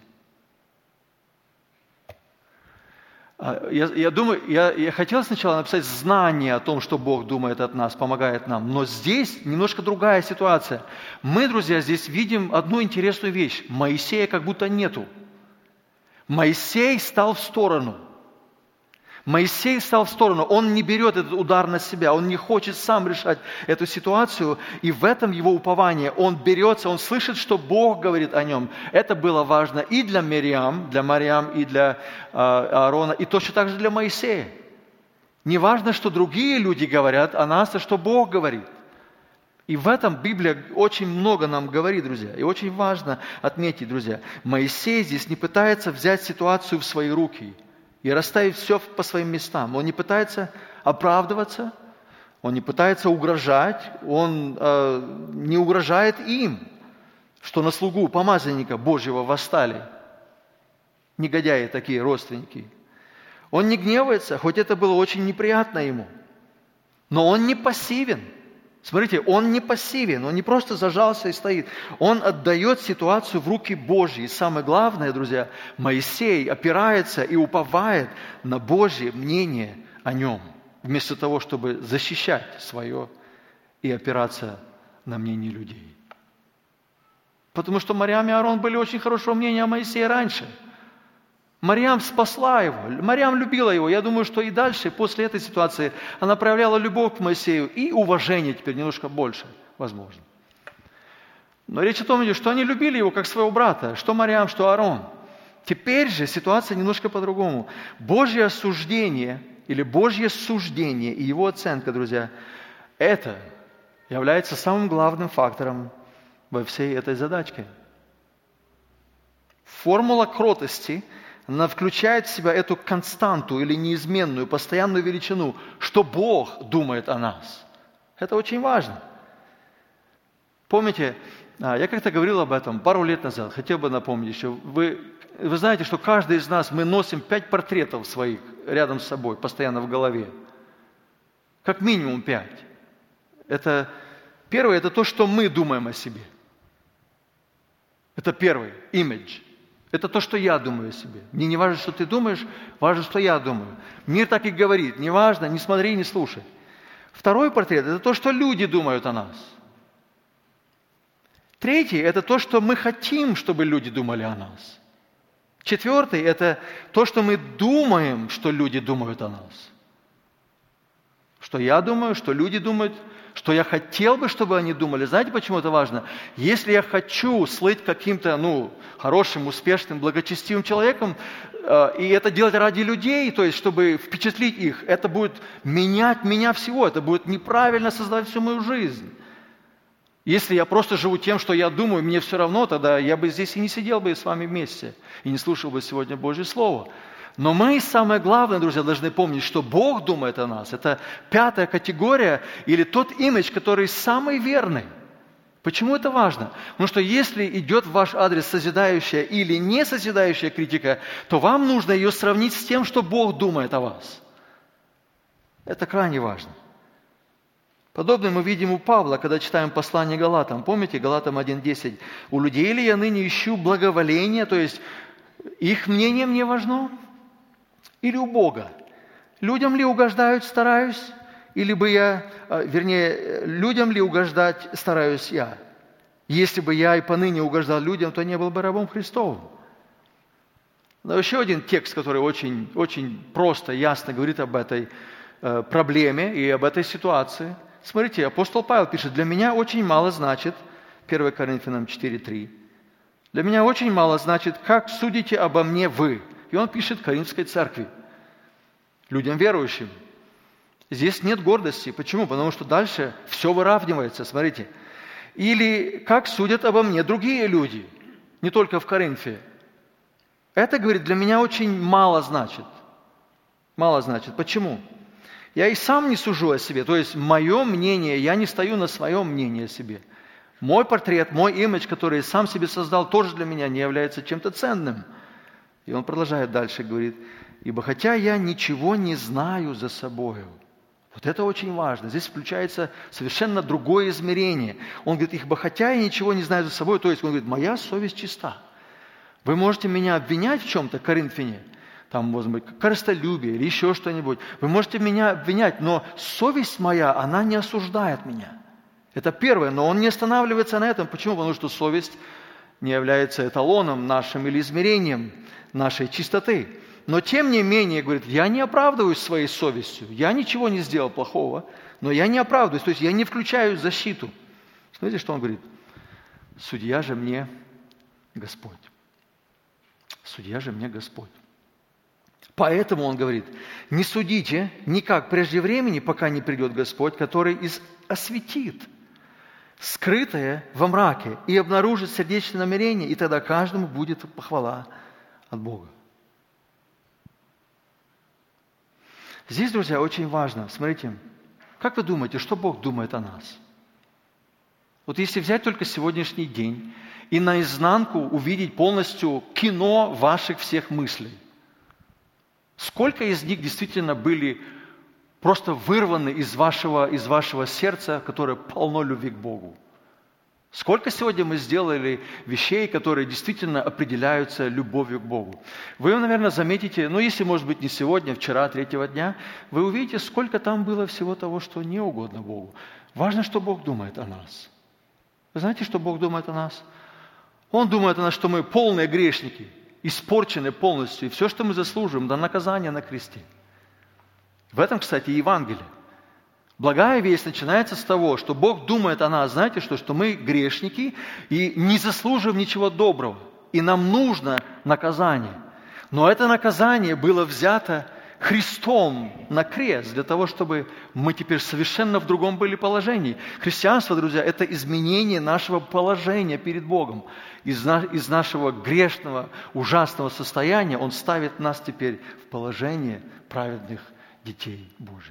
Я, я думаю, я, я хотел сначала написать знание о том, что Бог думает от нас, помогает нам, но здесь немножко другая ситуация. Мы, друзья, здесь видим одну интересную вещь. Моисея как будто нету. Моисей стал в сторону. Моисей стал в сторону, он не берет этот удар на себя, он не хочет сам решать эту ситуацию, и в этом его упование. Он берется, он слышит, что Бог говорит о нем. Это было важно и для Мириам, для Марьям, и для э, Аарона, и точно так же для Моисея. Не важно, что другие люди говорят о нас, а что Бог говорит. И в этом Библия очень много нам говорит, друзья. И очень важно отметить, друзья, Моисей здесь не пытается взять ситуацию в свои руки и расставить все по своим местам. Он не пытается оправдываться, он не пытается угрожать, он э, не угрожает им, что на слугу помазанника Божьего восстали. Негодяи такие, родственники. Он не гневается, хоть это было очень неприятно ему. Но он не пассивен. Смотрите, он не пассивен, он не просто зажался и стоит. Он отдает ситуацию в руки Божьи. И самое главное, друзья, Моисей опирается и уповает на Божье мнение о нем, вместо того, чтобы защищать свое и опираться на мнение людей. Потому что Марьям и Аарон были очень хорошего мнения о Моисее раньше. Марьям спасла его, Марьям любила его. Я думаю, что и дальше, после этой ситуации, она проявляла любовь к Моисею и уважение теперь немножко больше, возможно. Но речь о том, что они любили его как своего брата, что Марьям, что Аарон. Теперь же ситуация немножко по-другому. Божье осуждение или Божье суждение и его оценка, друзья, это является самым главным фактором во всей этой задачке. Формула кротости – она включает в себя эту константу или неизменную, постоянную величину, что Бог думает о нас. Это очень важно. Помните, я как-то говорил об этом пару лет назад, хотел бы напомнить еще. Вы, вы знаете, что каждый из нас, мы носим пять портретов своих рядом с собой, постоянно в голове. Как минимум пять. Это, первое, это то, что мы думаем о себе. Это первый, image. Это то, что я думаю о себе. Мне не важно, что ты думаешь, важно, что я думаю. Мир так и говорит. Не важно, не смотри, не слушай. Второй портрет – это то, что люди думают о нас. Третий – это то, что мы хотим, чтобы люди думали о нас. Четвертый – это то, что мы думаем, что люди думают о нас. Что я думаю, что люди думают, что я хотел бы, чтобы они думали. Знаете, почему это важно? Если я хочу слыть каким-то, ну, хорошим, успешным, благочестивым человеком, э, и это делать ради людей, то есть, чтобы впечатлить их, это будет менять меня всего, это будет неправильно создавать всю мою жизнь. Если я просто живу тем, что я думаю, мне все равно, тогда я бы здесь и не сидел бы с вами вместе, и не слушал бы сегодня Божье Слово. Но мы, самое главное, друзья, должны помнить, что Бог думает о нас. Это пятая категория или тот имидж, который самый верный. Почему это важно? Потому что если идет в ваш адрес созидающая или не созидающая критика, то вам нужно ее сравнить с тем, что Бог думает о вас. Это крайне важно. Подобное мы видим у Павла, когда читаем послание Галатам. Помните, Галатам один десять? «У людей ли я ныне ищу благоволения?» То есть, их мнение мне важно? Или у Бога? Людям ли угождают, стараюсь? Или бы я, вернее, людям ли угождать стараюсь я? Если бы я и поныне угождал людям, то не был бы рабом Христовым. Но еще один текст, который очень, очень просто, ясно говорит об этой э, проблеме и об этой ситуации. Смотрите, апостол Павел пишет: «Для меня очень мало значит», первое Коринфянам четыре три, «для меня очень мало значит, как судите обо мне вы». И он пишет Коринфской церкви, людям верующим. Здесь нет гордости. Почему? Потому что дальше все выравнивается. Смотрите. Или как судят обо мне другие люди, не только в Коринфе. Это, говорит, для меня очень мало значит. Мало значит. Почему? Я и сам не сужу о себе. То есть, мое мнение, я не стою на своем мнении о себе. Мой портрет, мой имидж, который я сам себе создал, тоже для меня не является чем-то ценным. И он продолжает дальше, говорит: «Ибо хотя я ничего не знаю за собою». Вот это очень важно. Здесь включается совершенно другое измерение. Он говорит: «Ибо хотя я ничего не знаю за собой», то есть он говорит: «Моя совесть чиста». Вы можете меня обвинять в чем-то, коринфяне, там, может быть, корыстолюбие или еще что-нибудь. Вы можете меня обвинять, но совесть моя, она не осуждает меня. Это первое, но он не останавливается на этом. Почему? Потому что совесть не является эталоном нашим или измерением нашей чистоты. Но тем не менее, говорит, я не оправдываюсь своей совестью. Я ничего не сделал плохого, но я не оправдываюсь. То есть я не включаю защиту. Смотрите, что он говорит. Судья же мне Господь. Судья же мне Господь. Поэтому он говорит, не судите никак прежде времени, пока не придет Господь, который осветит скрытое во мраке и обнаружит сердечное намерение, и тогда каждому будет похвала от Бога. Здесь, друзья, очень важно. Смотрите, как вы думаете, что Бог думает о нас? Вот если взять только сегодняшний день и наизнанку увидеть полностью кино ваших всех мыслей, сколько из них действительно были просто вырваны из вашего, из вашего сердца, которое полно любви к Богу? Сколько сегодня мы сделали вещей, которые действительно определяются любовью к Богу? Вы, наверное, заметите, ну, если, может быть, не сегодня, вчера, третьего дня, вы увидите, сколько там было всего того, что не угодно Богу. Важно, что Бог думает о нас. Вы знаете, что Бог думает о нас? Он думает о нас, что мы полные грешники, испорчены полностью, и все, что мы заслуживаем, до наказания на кресте. В этом, кстати, Евангелие. Благая весть начинается с того, что Бог думает о нас, знаете что, что мы грешники и не заслуживаем ничего доброго, и нам нужно наказание. Но это наказание было взято Христом на крест, для того, чтобы мы теперь совершенно в другом были положении. Христианство, друзья, это изменение нашего положения перед Богом. Из, на, из нашего грешного, ужасного состояния Он ставит нас теперь в положение праведных детей Божьих.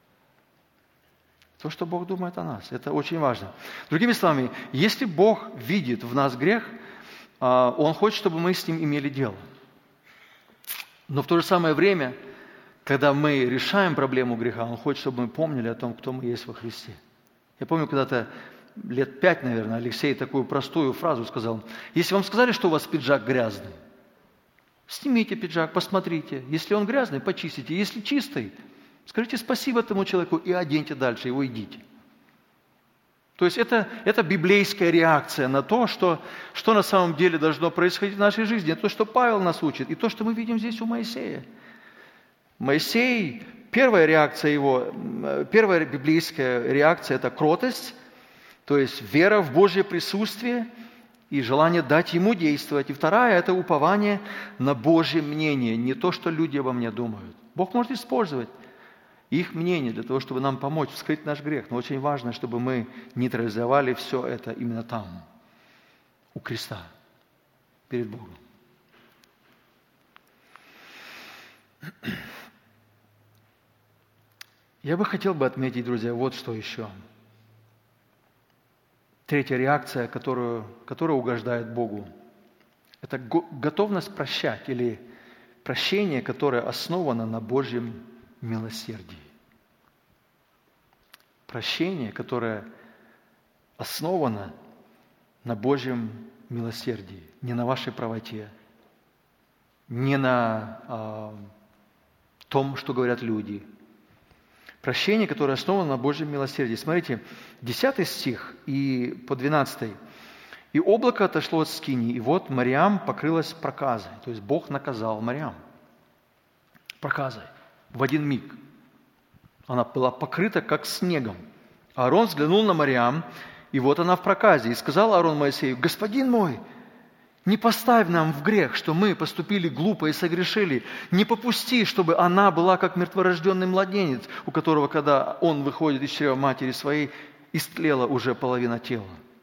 То, что Бог думает о нас, это очень важно. Другими словами, если Бог видит в нас грех, Он хочет, чтобы мы с ним имели дело. Но в то же самое время, когда мы решаем проблему греха, Он хочет, чтобы мы помнили о том, кто мы есть во Христе. Я помню, когда-то лет пять, наверное, Алексей такую простую фразу сказал. Если вам сказали, что у вас пиджак грязный, снимите пиджак, посмотрите. Если он грязный, почистите. Если чистый, скажите спасибо этому человеку и оденьте дальше, и уйдите. То есть это, это библейская реакция на то, что, что на самом деле должно происходить в нашей жизни. Это то, что Павел нас учит, и то, что мы видим здесь у Моисея. Моисей, первая реакция его, первая библейская реакция – это кротость, то есть вера в Божье присутствие и желание дать ему действовать. И вторая – это упование на Божье мнение, не то, что люди обо мне думают. Бог может использовать их мнение для того, чтобы нам помочь вскрыть наш грех. Но очень важно, чтобы мы нейтрализовали все это именно там, у креста, перед Богом. Я бы хотел бы отметить, друзья, вот что еще. Третья реакция, которую, которая угождает Богу, это готовность прощать или прощение, которое основано на Божьем милосердии. Прощение, которое основано на Божьем милосердии, не на вашей правоте, не на э, том, что говорят люди. Прощение, которое основано на Божьем милосердии. Смотрите, десятый стих и по двенадцатый. «И облако отошло от скинии, и вот Мариам покрылась проказой». То есть Бог наказал Мариам проказой в один миг. Она была покрыта, как снегом. Аарон взглянул на Мариам, и вот она в проказе. И сказал Аарон Моисею: «Господин мой, не поставь нам в грех, что мы поступили глупо и согрешили. Не попусти, чтобы она была, как мертворожденный младенец, у которого, когда он выходит из чрева матери своей, истлела уже половина тела».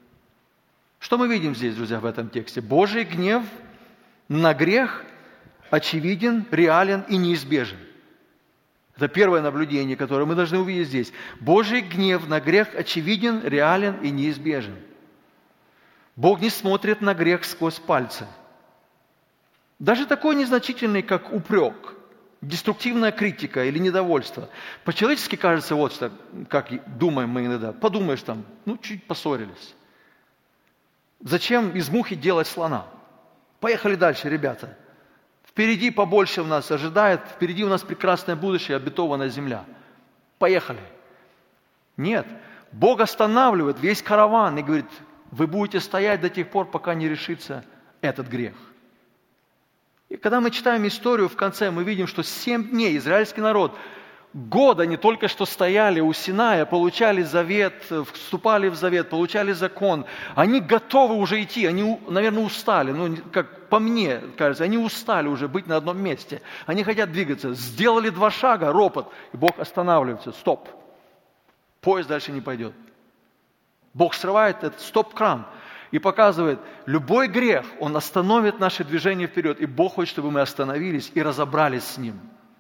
Что мы видим здесь, друзья, в этом тексте? Божий гнев на грех очевиден, реален и неизбежен. Это первое наблюдение, которое мы должны увидеть здесь. Божий гнев на грех очевиден, реален и неизбежен. Бог не смотрит на грех сквозь пальцы. Даже такой незначительный, как упрек, деструктивная критика или недовольство. По-человечески кажется вот что, как думаем мы иногда. Подумаешь там, ну чуть поссорились. Зачем из мухи делать слона? Поехали дальше, ребята. Впереди побольше у нас ожидает, впереди у нас прекрасное будущее, обетованная земля. Поехали. Нет. Бог останавливает весь караван и говорит: вы будете стоять до тех пор, пока не решится этот грех. И когда мы читаем историю, в конце мы видим, что семь дней израильский народ, год они только что стояли у Синая, получали завет, вступали в завет, получали закон. Они готовы уже идти, они, наверное, устали. Ну, как по мне кажется, они устали уже быть на одном месте. Они хотят двигаться. Сделали два шага, ропот, и Бог останавливается. Стоп. Поезд дальше не пойдет. Бог срывает этот стоп-кран и показывает, любой грех, он остановит наше движение вперед. И Бог хочет, чтобы мы остановились и разобрались с ним.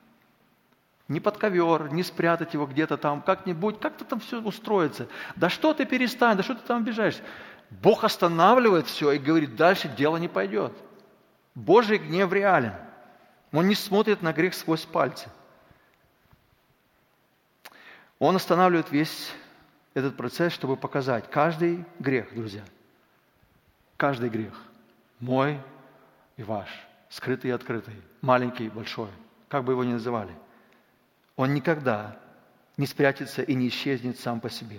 Не под ковер, не спрятать его где-то там, как-нибудь, как-то там все устроится. Да что ты перестань, да что ты там обижаешься? Бог останавливает все и говорит, дальше дело не пойдет. Божий гнев реален. Он не смотрит на грех сквозь пальцы. Он останавливает весь этот процесс, чтобы показать каждый грех, друзья. Каждый грех. Мой и ваш. Скрытый и открытый. Маленький и большой. Как бы его ни называли. Он никогда не спрячется и не исчезнет сам по себе.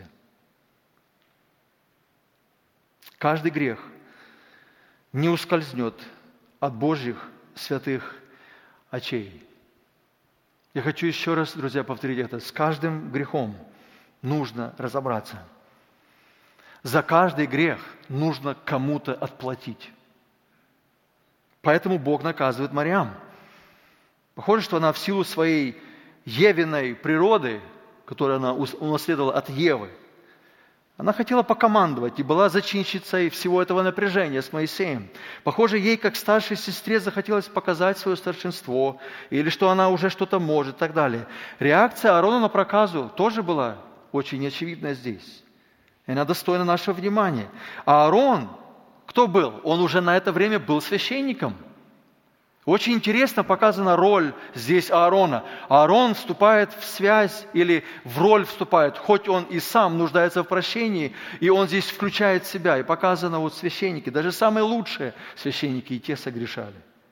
Каждый грех не ускользнет от Божьих святых очей. Я хочу еще раз, друзья, повторить это. С каждым грехом нужно разобраться. За каждый грех нужно кому-то отплатить. Поэтому Бог наказывает Мариам. Похоже, что она в силу своей Евиной природы, которую она унаследовала от Евы, она хотела покомандовать и была зачинщицей всего этого напряжения с Моисеем. Похоже, ей, как старшей сестре, захотелось показать свое старшинство, или что она уже что-то может, и так далее. Реакция Аарона на проказу тоже была очень очевидна здесь. И она достойна нашего внимания. А Аарон, кто был? Он уже на это время был священником. Очень интересно показана роль здесь Аарона. Аарон вступает в связь или в роль вступает, хоть он и сам нуждается в прощении, и он здесь включает себя. И показано вот священники, даже самые лучшие священники и те согрешали.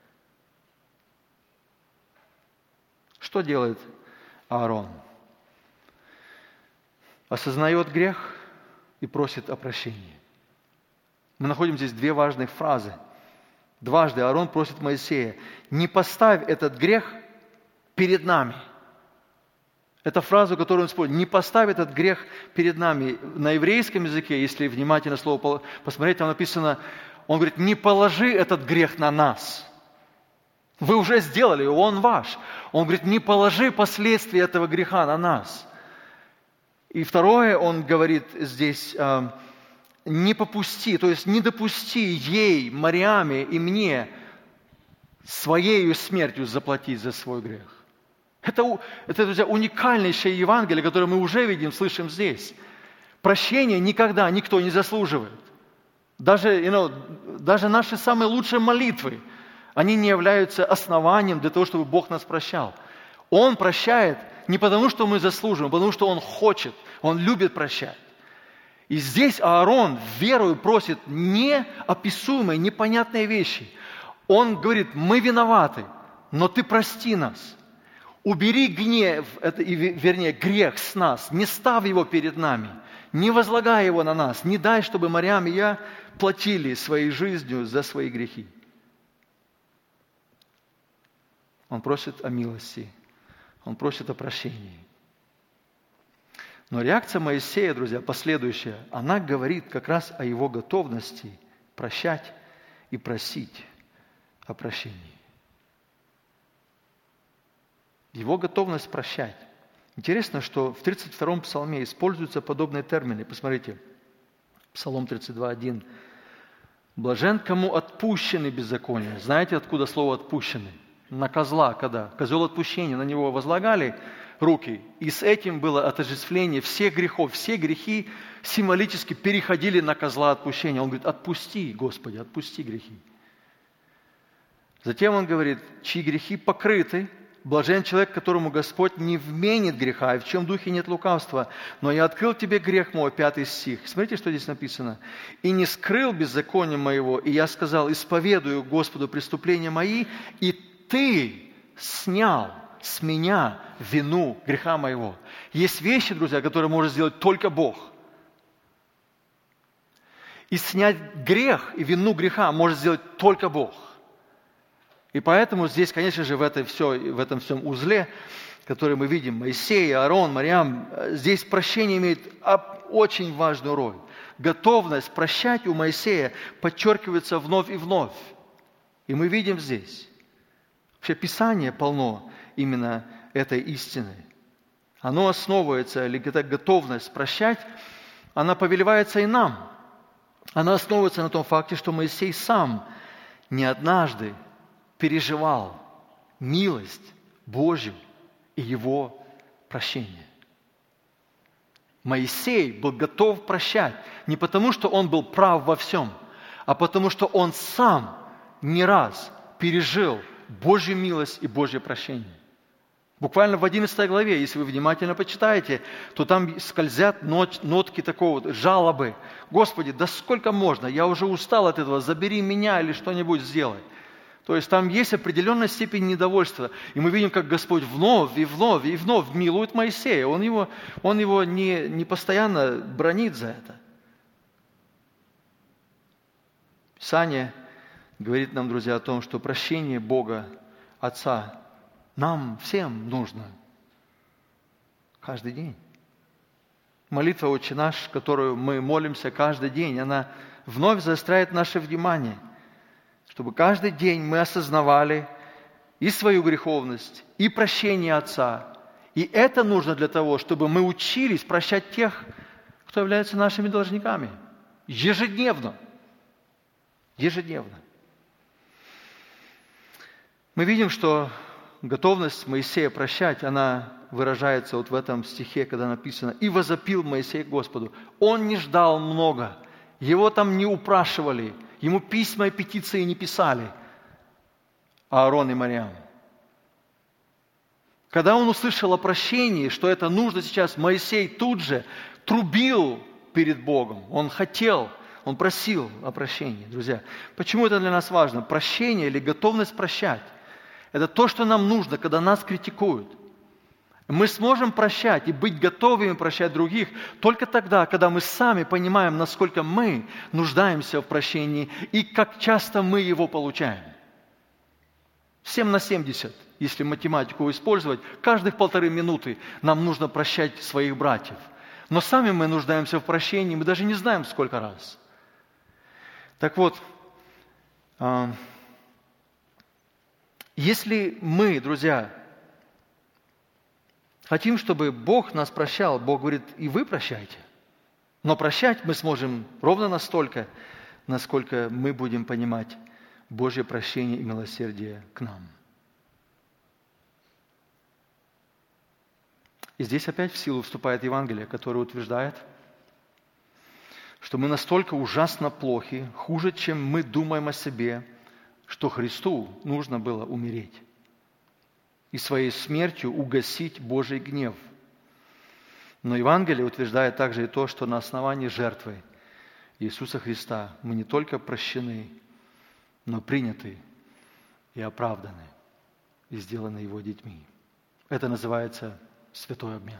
Что делает Аарон? Осознает грех и просит о прощении. Мы находим здесь две важных фразы. Дважды Аарон просит Моисея: не поставь этот грех перед нами. Это фраза, которую он использует. Не поставь этот грех перед нами. На еврейском языке, если внимательно слово посмотреть, там написано, он говорит, не положи этот грех на нас. Вы уже сделали его, он ваш. Он говорит, не положи последствия этого греха на нас. И второе, он говорит здесь, не попусти, то есть не допусти ей, Мариаме и мне своей смертью заплатить за свой грех. Это, это, друзья, уникальнейшее Евангелие, которое мы уже видим, слышим здесь. Прощения никогда никто не заслуживает. Даже, you know, даже наши самые лучшие молитвы, они не являются основанием для того, чтобы Бог нас прощал. Он прощает не потому, что мы заслуживаем, а потому, что Он хочет, Он любит прощать. И здесь Аарон верою просит неописуемые, непонятные вещи. Он говорит, мы виноваты, но ты прости нас. Убери гнев, это, вернее, грех с нас, не ставь его перед нами, не возлагай его на нас, не дай, чтобы Марьям и я платили своей жизнью за свои грехи. Он просит о милости, он просит о прощении. Но реакция Моисея, друзья, последующая, она говорит как раз о его готовности прощать и просить о прощении. Его готовность прощать. Интересно, что в тридцать втором псалме используются подобные термины. Посмотрите, Псалом тридцать два, один. «Блажен, кому отпущены беззакония». Знаете, откуда слово «отпущены»? На козла, когда козел отпущения, на него возлагали руки, и с этим было отождествление всех грехов. Все грехи символически переходили на козла отпущения. Он говорит, отпусти, Господи, отпусти грехи. Затем он говорит, чьи грехи покрыты, блажен человек, которому Господь не вменит греха, и в чем духе нет лукавства. Но я открыл тебе грех мой, пятый стих. Смотрите, что здесь написано. И не скрыл беззакония моего, и я сказал, исповедую Господу преступления мои, и ты снял с меня вину греха моего. Есть вещи, друзья, которые может сделать только Бог. И снять грех и вину греха может сделать только Бог. И поэтому здесь, конечно же, в, этой все, в этом всем узле, который мы видим, Моисей, Аарон, Марьям, здесь прощение имеет очень важную роль. Готовность прощать у Моисея подчеркивается вновь и вновь. И мы видим здесь. Вообще Писание полно именно этой истины. Оно основывается, или эта готовность прощать, она повелевается и нам. Она основывается на том факте, что Моисей сам не однажды переживал милость Божью и Его прощение. Моисей был готов прощать не потому, что он был прав во всем, а потому, что он сам не раз пережил Божью милость и Божье прощение. Буквально в одиннадцатой главе, если вы внимательно почитаете, то там скользят нотки такого вот, жалобы. Господи, да сколько можно? Я уже устал от этого, забери меня или что-нибудь сделай. То есть там есть определенная степень недовольства. И мы видим, как Господь вновь и вновь и вновь милует Моисея. Он его, он его не, не постоянно бранит за это. Писание говорит нам, друзья, о том, что прощение Бога, Отца, нам всем нужно каждый день. Молитва «Отче наш», которую мы молимся каждый день, она вновь заостряет наше внимание, чтобы каждый день мы осознавали и свою греховность, и прощение Отца. И это нужно для того, чтобы мы учились прощать тех, кто является нашими должниками. Ежедневно. Ежедневно. Мы видим, что готовность Моисея прощать, она выражается вот в этом стихе, когда написано «И возопил Моисей к Господу». Он не ждал много, его там не упрашивали, ему письма и петиции не писали Аарон и Марьям. Когда он услышал о прощении, что это нужно сейчас, Моисей тут же трубил перед Богом. Он хотел, он просил о прощении. Друзья, почему это для нас важно? Прощение или готовность прощать – это то, что нам нужно, когда нас критикуют. Мы сможем прощать и быть готовыми прощать других только тогда, когда мы сами понимаем, насколько мы нуждаемся в прощении и как часто мы его получаем. семь на семьдесят, если математику использовать, каждых полторы минуты нам нужно прощать своих братьев. Но сами мы нуждаемся в прощении, мы даже не знаем, сколько раз. Так вот, если мы, друзья, хотим, чтобы Бог нас прощал, Бог говорит, и вы прощайте. Но прощать мы сможем ровно настолько, насколько мы будем понимать Божье прощение и милосердие к нам. И здесь опять в силу вступает Евангелие, которое утверждает, что мы настолько ужасно плохи, хуже, чем мы думаем о себе, что Христу нужно было умереть и своей смертью угасить Божий гнев. Но Евангелие утверждает также и то, что на основании жертвы Иисуса Христа мы не только прощены, но приняты и оправданы, и сделаны Его детьми. Это называется святой обмен.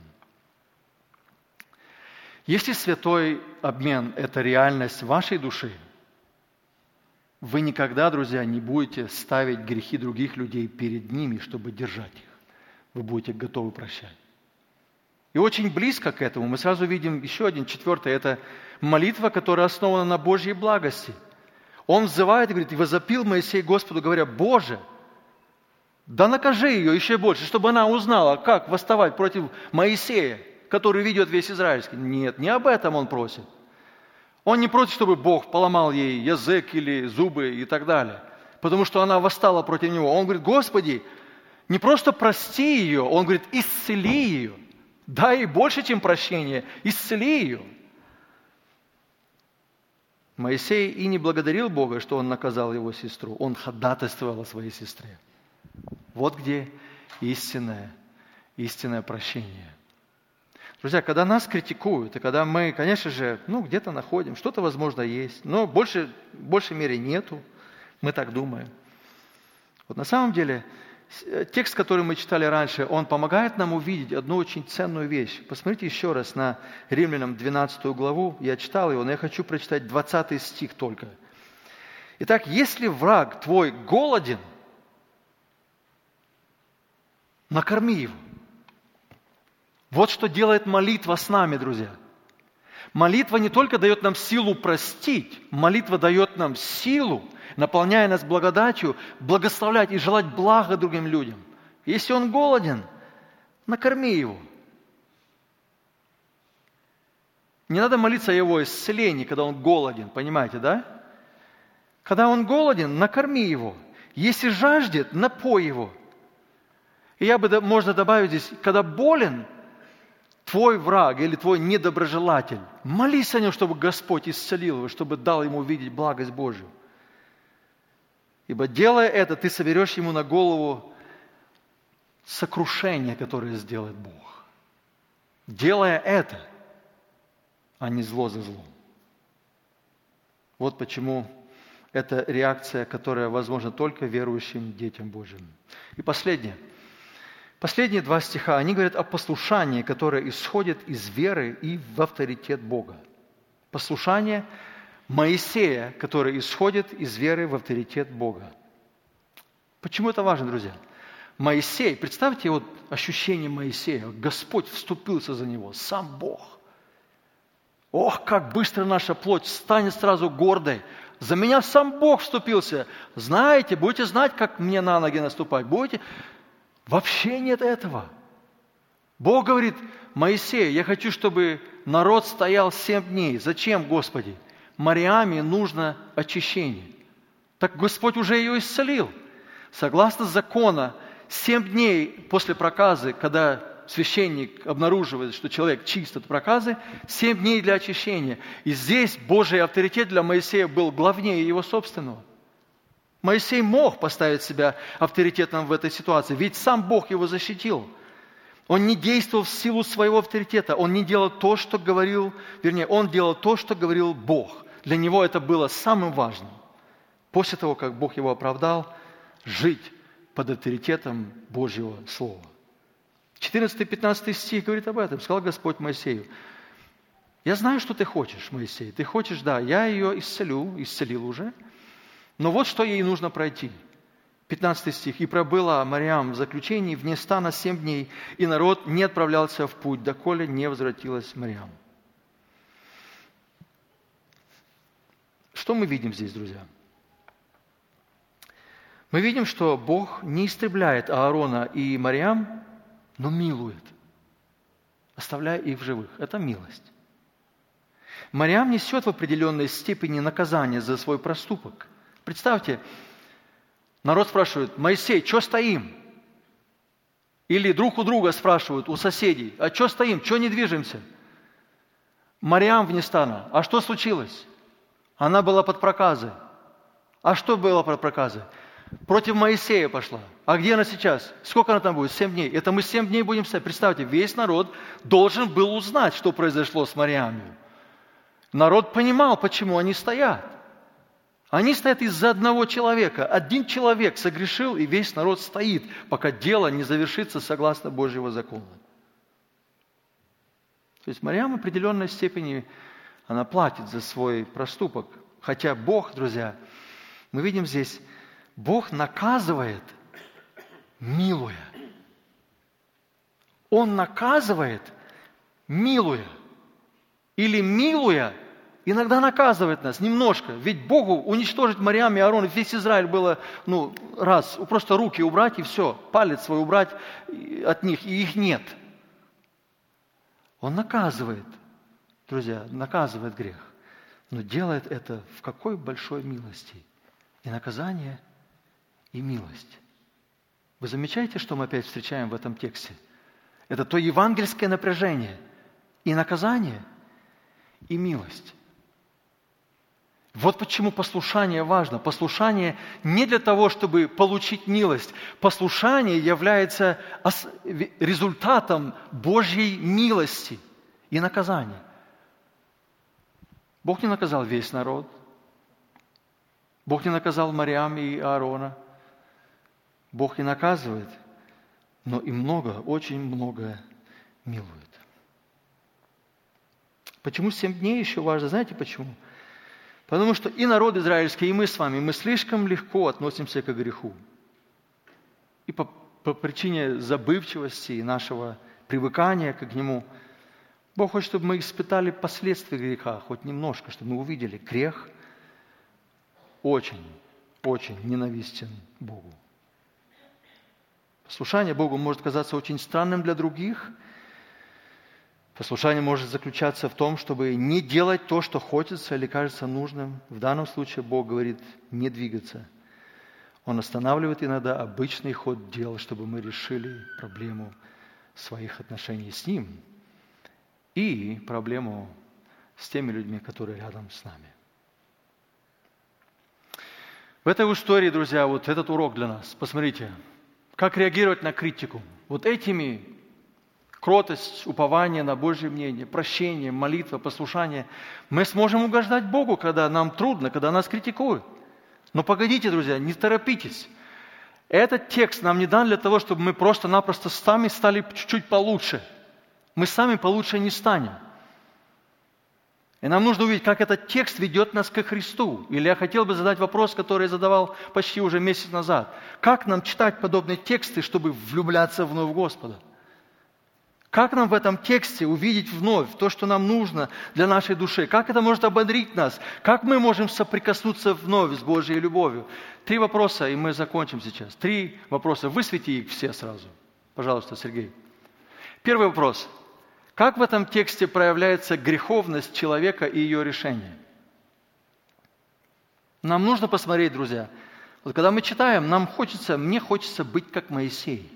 Если святой обмен – это реальность вашей души, вы никогда, друзья, не будете ставить грехи других людей перед ними, чтобы держать их. Вы будете готовы прощать. И очень близко к этому мы сразу видим еще один, четвертый, это молитва, которая основана на Божьей благости. Он взывает и говорит: «И возопил Моисей Господу, говоря: Боже, да накажи ее еще больше, чтобы она узнала, как восставать против Моисея, который ведет весь израильский». Нет, не об этом он просит. Он не просит, чтобы Бог поломал ей язык или зубы и так далее, потому что она восстала против него. Он говорит: Господи, не просто прости ее, он говорит: исцели ее. Дай ей больше, чем прощение, исцели ее. Моисей и не благодарил Бога, что он наказал его сестру. Он ходатайствовал о своей сестре. Вот где истинное, истинное прощение. Друзья, когда нас критикуют, и когда мы, конечно же, ну, где-то находим, что-то, возможно, есть, но больше, в большей мере нету, мы так думаем. Вот на самом деле, текст, который мы читали раньше, он помогает нам увидеть одну очень ценную вещь. Посмотрите еще раз на Римлянам двенадцатую главу. Я читал его, но я хочу прочитать двадцатый стих только. Итак, если враг твой голоден, накорми его. Вот что делает молитва с нами, друзья. Молитва не только дает нам силу простить, молитва дает нам силу, наполняя нас благодатью, благословлять и желать блага другим людям. Если он голоден, накорми его. Не надо молиться о его исцелении, когда он голоден, понимаете, да? Когда он голоден, накорми его. Если жаждет, напой его. И я бы, можно добавить здесь, когда болен твой враг или твой недоброжелатель, молись о нем, чтобы Господь исцелил его, чтобы дал ему увидеть благость Божью. Ибо делая это, ты соберешь ему на голову сокрушение, которое сделает Бог. Делая это, а не зло за злом. Вот почему это реакция, которая возможна только верующим детям Божьим. И последнее. Последние два стиха, они говорят о послушании, которое исходит из веры и в авторитет Бога. Послушание Моисея, которое исходит из веры в авторитет Бога. Почему это важно, друзья? Моисей, представьте вот ощущение Моисея. Господь вступился за него, сам Бог. Ох, как быстро наша плоть станет сразу гордой. За меня сам Бог вступился. Знаете, будете знать, как мне на ноги наступать. Будете... Вообще нет этого. Бог говорит: Моисей, я хочу, чтобы народ стоял семь дней. Зачем, Господи? Мариаме нужно очищение. Так Господь уже ее исцелил. Согласно закону, семь дней после проказы, когда священник обнаруживает, что человек чист от проказы, семь дней для очищения. И здесь Божий авторитет для Моисея был главнее его собственного. Моисей мог поставить себя авторитетом в этой ситуации, ведь сам Бог его защитил. Он не действовал в силу своего авторитета, он не делал то, что говорил, вернее, он делал то, что говорил Бог. Для него это было самым важным. После того, как Бог его оправдал, жить под авторитетом Божьего Слова. четырнадцатый-пятнадцатый стих говорит об этом. Сказал Господь Моисею: я знаю, что ты хочешь, Моисей. Ты хочешь, да, я ее исцелю, исцелил уже. Но вот что ей нужно пройти. пятнадцатый стих. «И пробыла Мариам в заключении вне стана семь дней, и народ не отправлялся в путь, доколе не возвратилась Мариам». Что мы видим здесь, друзья? Мы видим, что Бог не истребляет Аарона и Мариам, но милует, оставляя их в живых. Это милость. Мариам несет в определенной степени наказание за свой проступок. Представьте, народ спрашивает: Моисей, что стоим? Или друг у друга спрашивают, у соседей: а что стоим, что не движемся? Мариам вне стана: а что случилось? Она была под проказой. А что было под проказой? Против Моисея пошла. А где она сейчас? Сколько она там будет? Семь дней. Это мы семь дней будем стоять. Представьте, весь народ должен был узнать, что произошло с Мариамью. Народ понимал, почему они стоят. Они стоят из-за одного человека. Один человек согрешил, и весь народ стоит, пока дело не завершится согласно Божьего закона. То есть Мариам в определенной степени, она платит за свой проступок. Хотя Бог, друзья, мы видим здесь, Бог наказывает, милуя. Он наказывает, милуя. Или милуя, иногда наказывает нас немножко. Ведь Богу уничтожить Мариам и Аарон, весь Израиль было, ну, раз, просто руки убрать и все, палец свой убрать от них, и их нет. Он наказывает, друзья, наказывает грех. Но делает это в какой большой милости. И наказание, и милость. Вы замечаете, что мы опять встречаем в этом тексте? Это то евангельское напряжение. И наказание, и милость. Вот почему послушание важно. Послушание не для того, чтобы получить милость. Послушание является результатом Божьей милости и наказания. Бог не наказал весь народ. Бог не наказал Мариам и Аарона. Бог не наказывает, но и много, очень много милует. Почему семь дней еще важно? Знаете почему? Потому что и народ израильский, и мы с вами, мы слишком легко относимся к греху. И по, по причине забывчивости и нашего привыкания к нему. Бог хочет, чтобы мы испытали последствия греха, хоть немножко, чтобы мы увидели, грех очень, очень ненавистен Богу. Послушание Богу может казаться очень странным для других. Послушание может заключаться в том, чтобы не делать то, что хочется или кажется нужным. В данном случае Бог говорит не двигаться. Он останавливает иногда обычный ход дел, чтобы мы решили проблему своих отношений с Ним и проблему с теми людьми, которые рядом с нами. В этой истории, друзья, вот этот урок для нас. Посмотрите, как реагировать на критику. Вот этими кротость, упование на Божье мнение, прощение, молитва, послушание. Мы сможем угождать Богу, когда нам трудно, когда нас критикуют. Но погодите, друзья, не торопитесь. Этот текст нам не дан для того, чтобы мы просто-напросто сами стали чуть-чуть получше. Мы сами получше не станем. И нам нужно увидеть, как этот текст ведет нас ко Христу. Или я хотел бы задать вопрос, который я задавал почти уже месяц назад. Как нам читать подобные тексты, чтобы влюбляться вновь в Господа? Как нам в этом тексте увидеть вновь то, что нам нужно для нашей души? Как это может ободрить нас? Как мы можем соприкоснуться вновь с Божьей любовью? Три вопроса, и мы закончим сейчас. Три вопроса. Высвети их все сразу. Пожалуйста, Сергей. Первый вопрос. Как в этом тексте проявляется греховность человека и ее решение? Нам нужно посмотреть, друзья. Вот когда мы читаем, нам хочется, мне хочется быть как Моисей.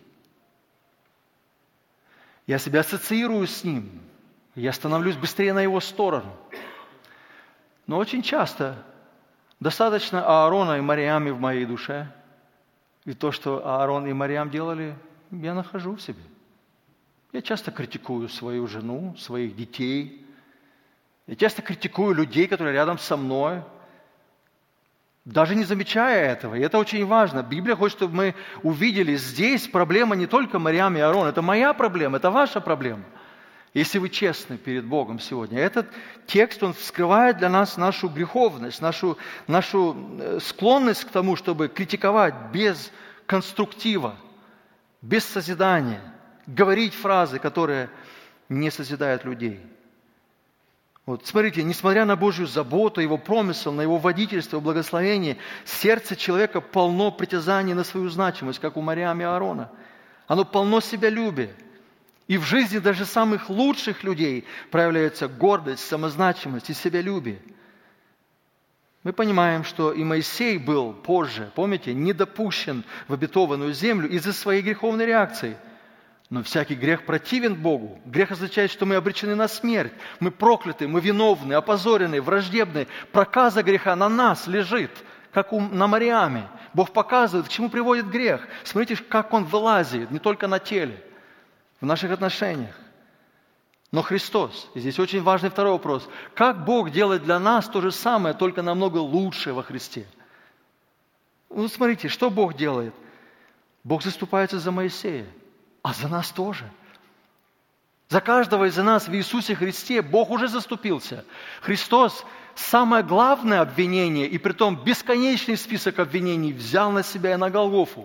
Я себя ассоциирую с ним. Я становлюсь быстрее на его сторону. Но очень часто достаточно Аарона и Мариам в моей душе. И то, что Аарон и Мариам делали, я нахожу в себе. Я часто критикую свою жену, своих детей. Я часто критикую людей, которые рядом со мной, даже не замечая этого. И это очень важно. Библия хочет, чтобы мы увидели, здесь проблема не только Мариам и Аарон. Это моя проблема, это ваша проблема. Если вы честны перед Богом сегодня. Этот текст, он вскрывает для нас нашу греховность, нашу, нашу склонность к тому, чтобы критиковать без конструктива, без созидания. Говорить фразы, которые не созидают людей. Вот, смотрите, несмотря на Божью заботу, Его промысел, на Его водительство, благословение, сердце человека полно притязаний на свою значимость, как у Мариам и Аарона. Оно полно себялюбия. И в жизни даже самых лучших людей проявляется гордость, самозначимость и себялюбие. Мы понимаем, что и Моисей был позже, помните, не допущен в обетованную землю из-за своей греховной реакции. Но всякий грех противен Богу. Грех означает, что мы обречены на смерть. Мы прокляты, мы виновны, опозорены, враждебны. Проказа греха на нас лежит, как у, на Мариаме. Бог показывает, к чему приводит грех. Смотрите, как он вылазит, не только на теле, в наших отношениях. Но Христос, и здесь очень важный второй вопрос, как Бог делает для нас то же самое, только намного лучше во Христе? Ну, смотрите, что Бог делает? Бог заступается за Моисея, а за нас тоже. За каждого из нас в Иисусе Христе Бог уже заступился. Христос самое главное обвинение, и притом бесконечный список обвинений взял на себя и на Голгофу.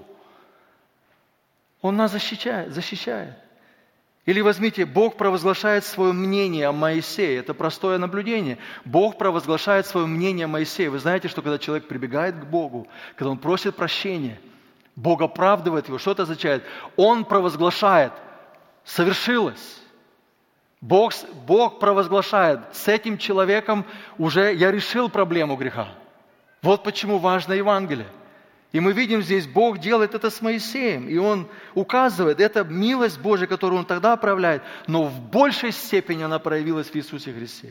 Он нас защищает, защищает. Или возьмите, Бог провозглашает свое мнение о Моисее. Это простое наблюдение. Бог провозглашает свое мнение о Моисее. Вы знаете, что когда человек прибегает к Богу, когда он просит прощения, Бог оправдывает его. Что это означает? Он провозглашает: совершилось. Бог, Бог провозглашает: с этим человеком уже я решил проблему греха. Вот почему важно Евангелие. И мы видим здесь, Бог делает это с Моисеем, и Он указывает, это милость Божья, которую Он тогда проявляет, но в большей степени она проявилась в Иисусе Христе.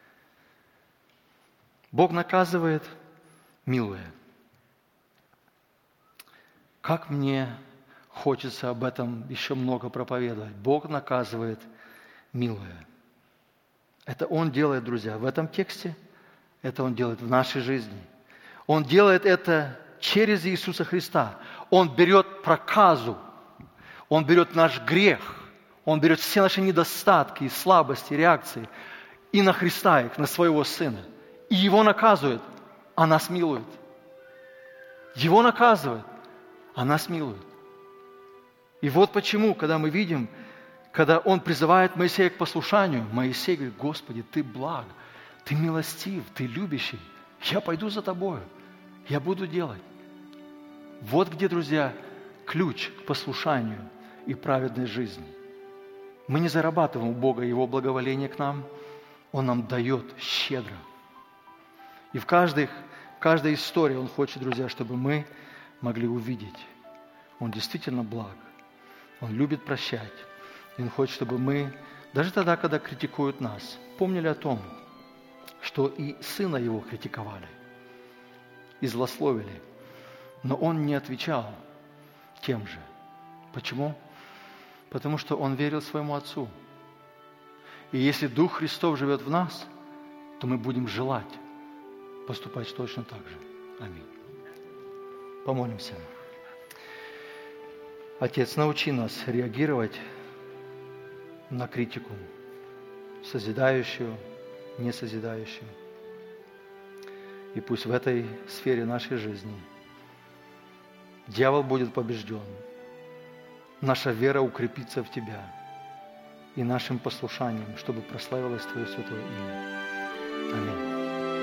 Бог наказывает, милуя. Как мне хочется об этом еще много проповедовать. Бог наказывает, милуя. Это Он делает, друзья, в этом тексте, это Он делает в нашей жизни. Он делает это через Иисуса Христа. Он берет проказу, Он берет наш грех, Он берет все наши недостатки, слабости, реакции и на Христа их, на Своего Сына. И Его наказывает, а нас милует. Его наказывает, а нас милует. И вот почему, когда мы видим, когда Он призывает Моисея к послушанию, Моисей говорит: Господи, Ты благ, Ты милостив, Ты любящий, я пойду за Тобою, я буду делать. Вот где, друзья, ключ к послушанию и праведной жизни. Мы не зарабатываем у Бога Его благоволение к нам, Он нам дает щедро. И в каждой, в каждой истории Он хочет, друзья, чтобы мы могли увидеть: Он действительно благ, Он любит прощать. И Он хочет, чтобы мы, даже тогда, когда критикуют нас, помнили о том, что и Сына Его критиковали, и злословили. Но Он не отвечал тем же. Почему? Потому что Он верил Своему Отцу. И если Дух Христов живет в нас, то мы будем желать поступать точно так же. Аминь. Помолимся. Отец, научи нас реагировать на критику, созидающую, несозидающую. И пусть в этой сфере нашей жизни дьявол будет побежден, наша вера укрепится в Тебя и нашим послушанием, чтобы прославилось Твое святое имя. Аминь.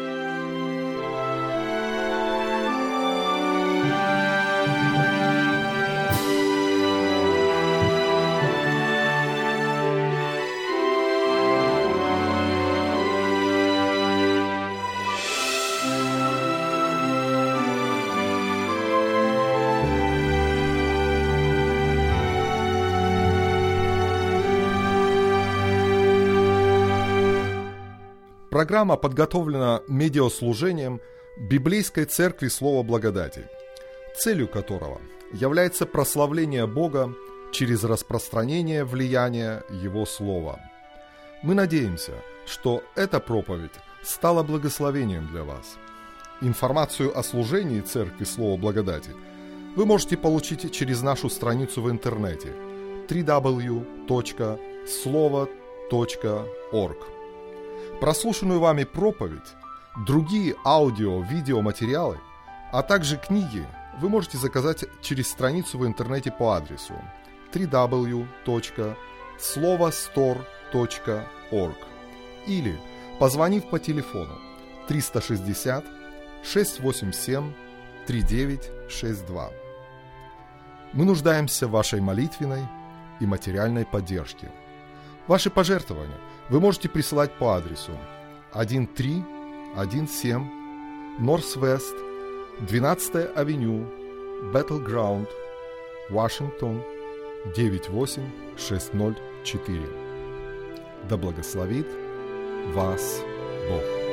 Программа подготовлена медиаслужением Библейской Церкви Слова Благодати, целью которого является прославление Бога через распространение влияния Его Слова. Мы надеемся, что эта проповедь стала благословением для вас. Информацию о служении Церкви Слова Благодати вы можете получить через нашу страницу в интернете дабл ю дабл ю дабл ю точка слово точка орг. Прослушанную вами проповедь, другие аудио-видеоматериалы, а также книги вы можете заказать через страницу в интернете по адресу дабл ю дабл ю дабл ю точка слово стор точка орг или позвонив по телефону триста шестьдесят шестьсот восемьдесят семь тридцать девять шестьдесят два. Мы нуждаемся в вашей молитвенной и материальной поддержке. Ваши пожертвования вы можете присылать по адресу тысяча триста семнадцать Норс-Вест, двенадцатая авеню, Battleground, Вашингтон, девять восемь шесть ноль четыре. Да благословит вас Бог.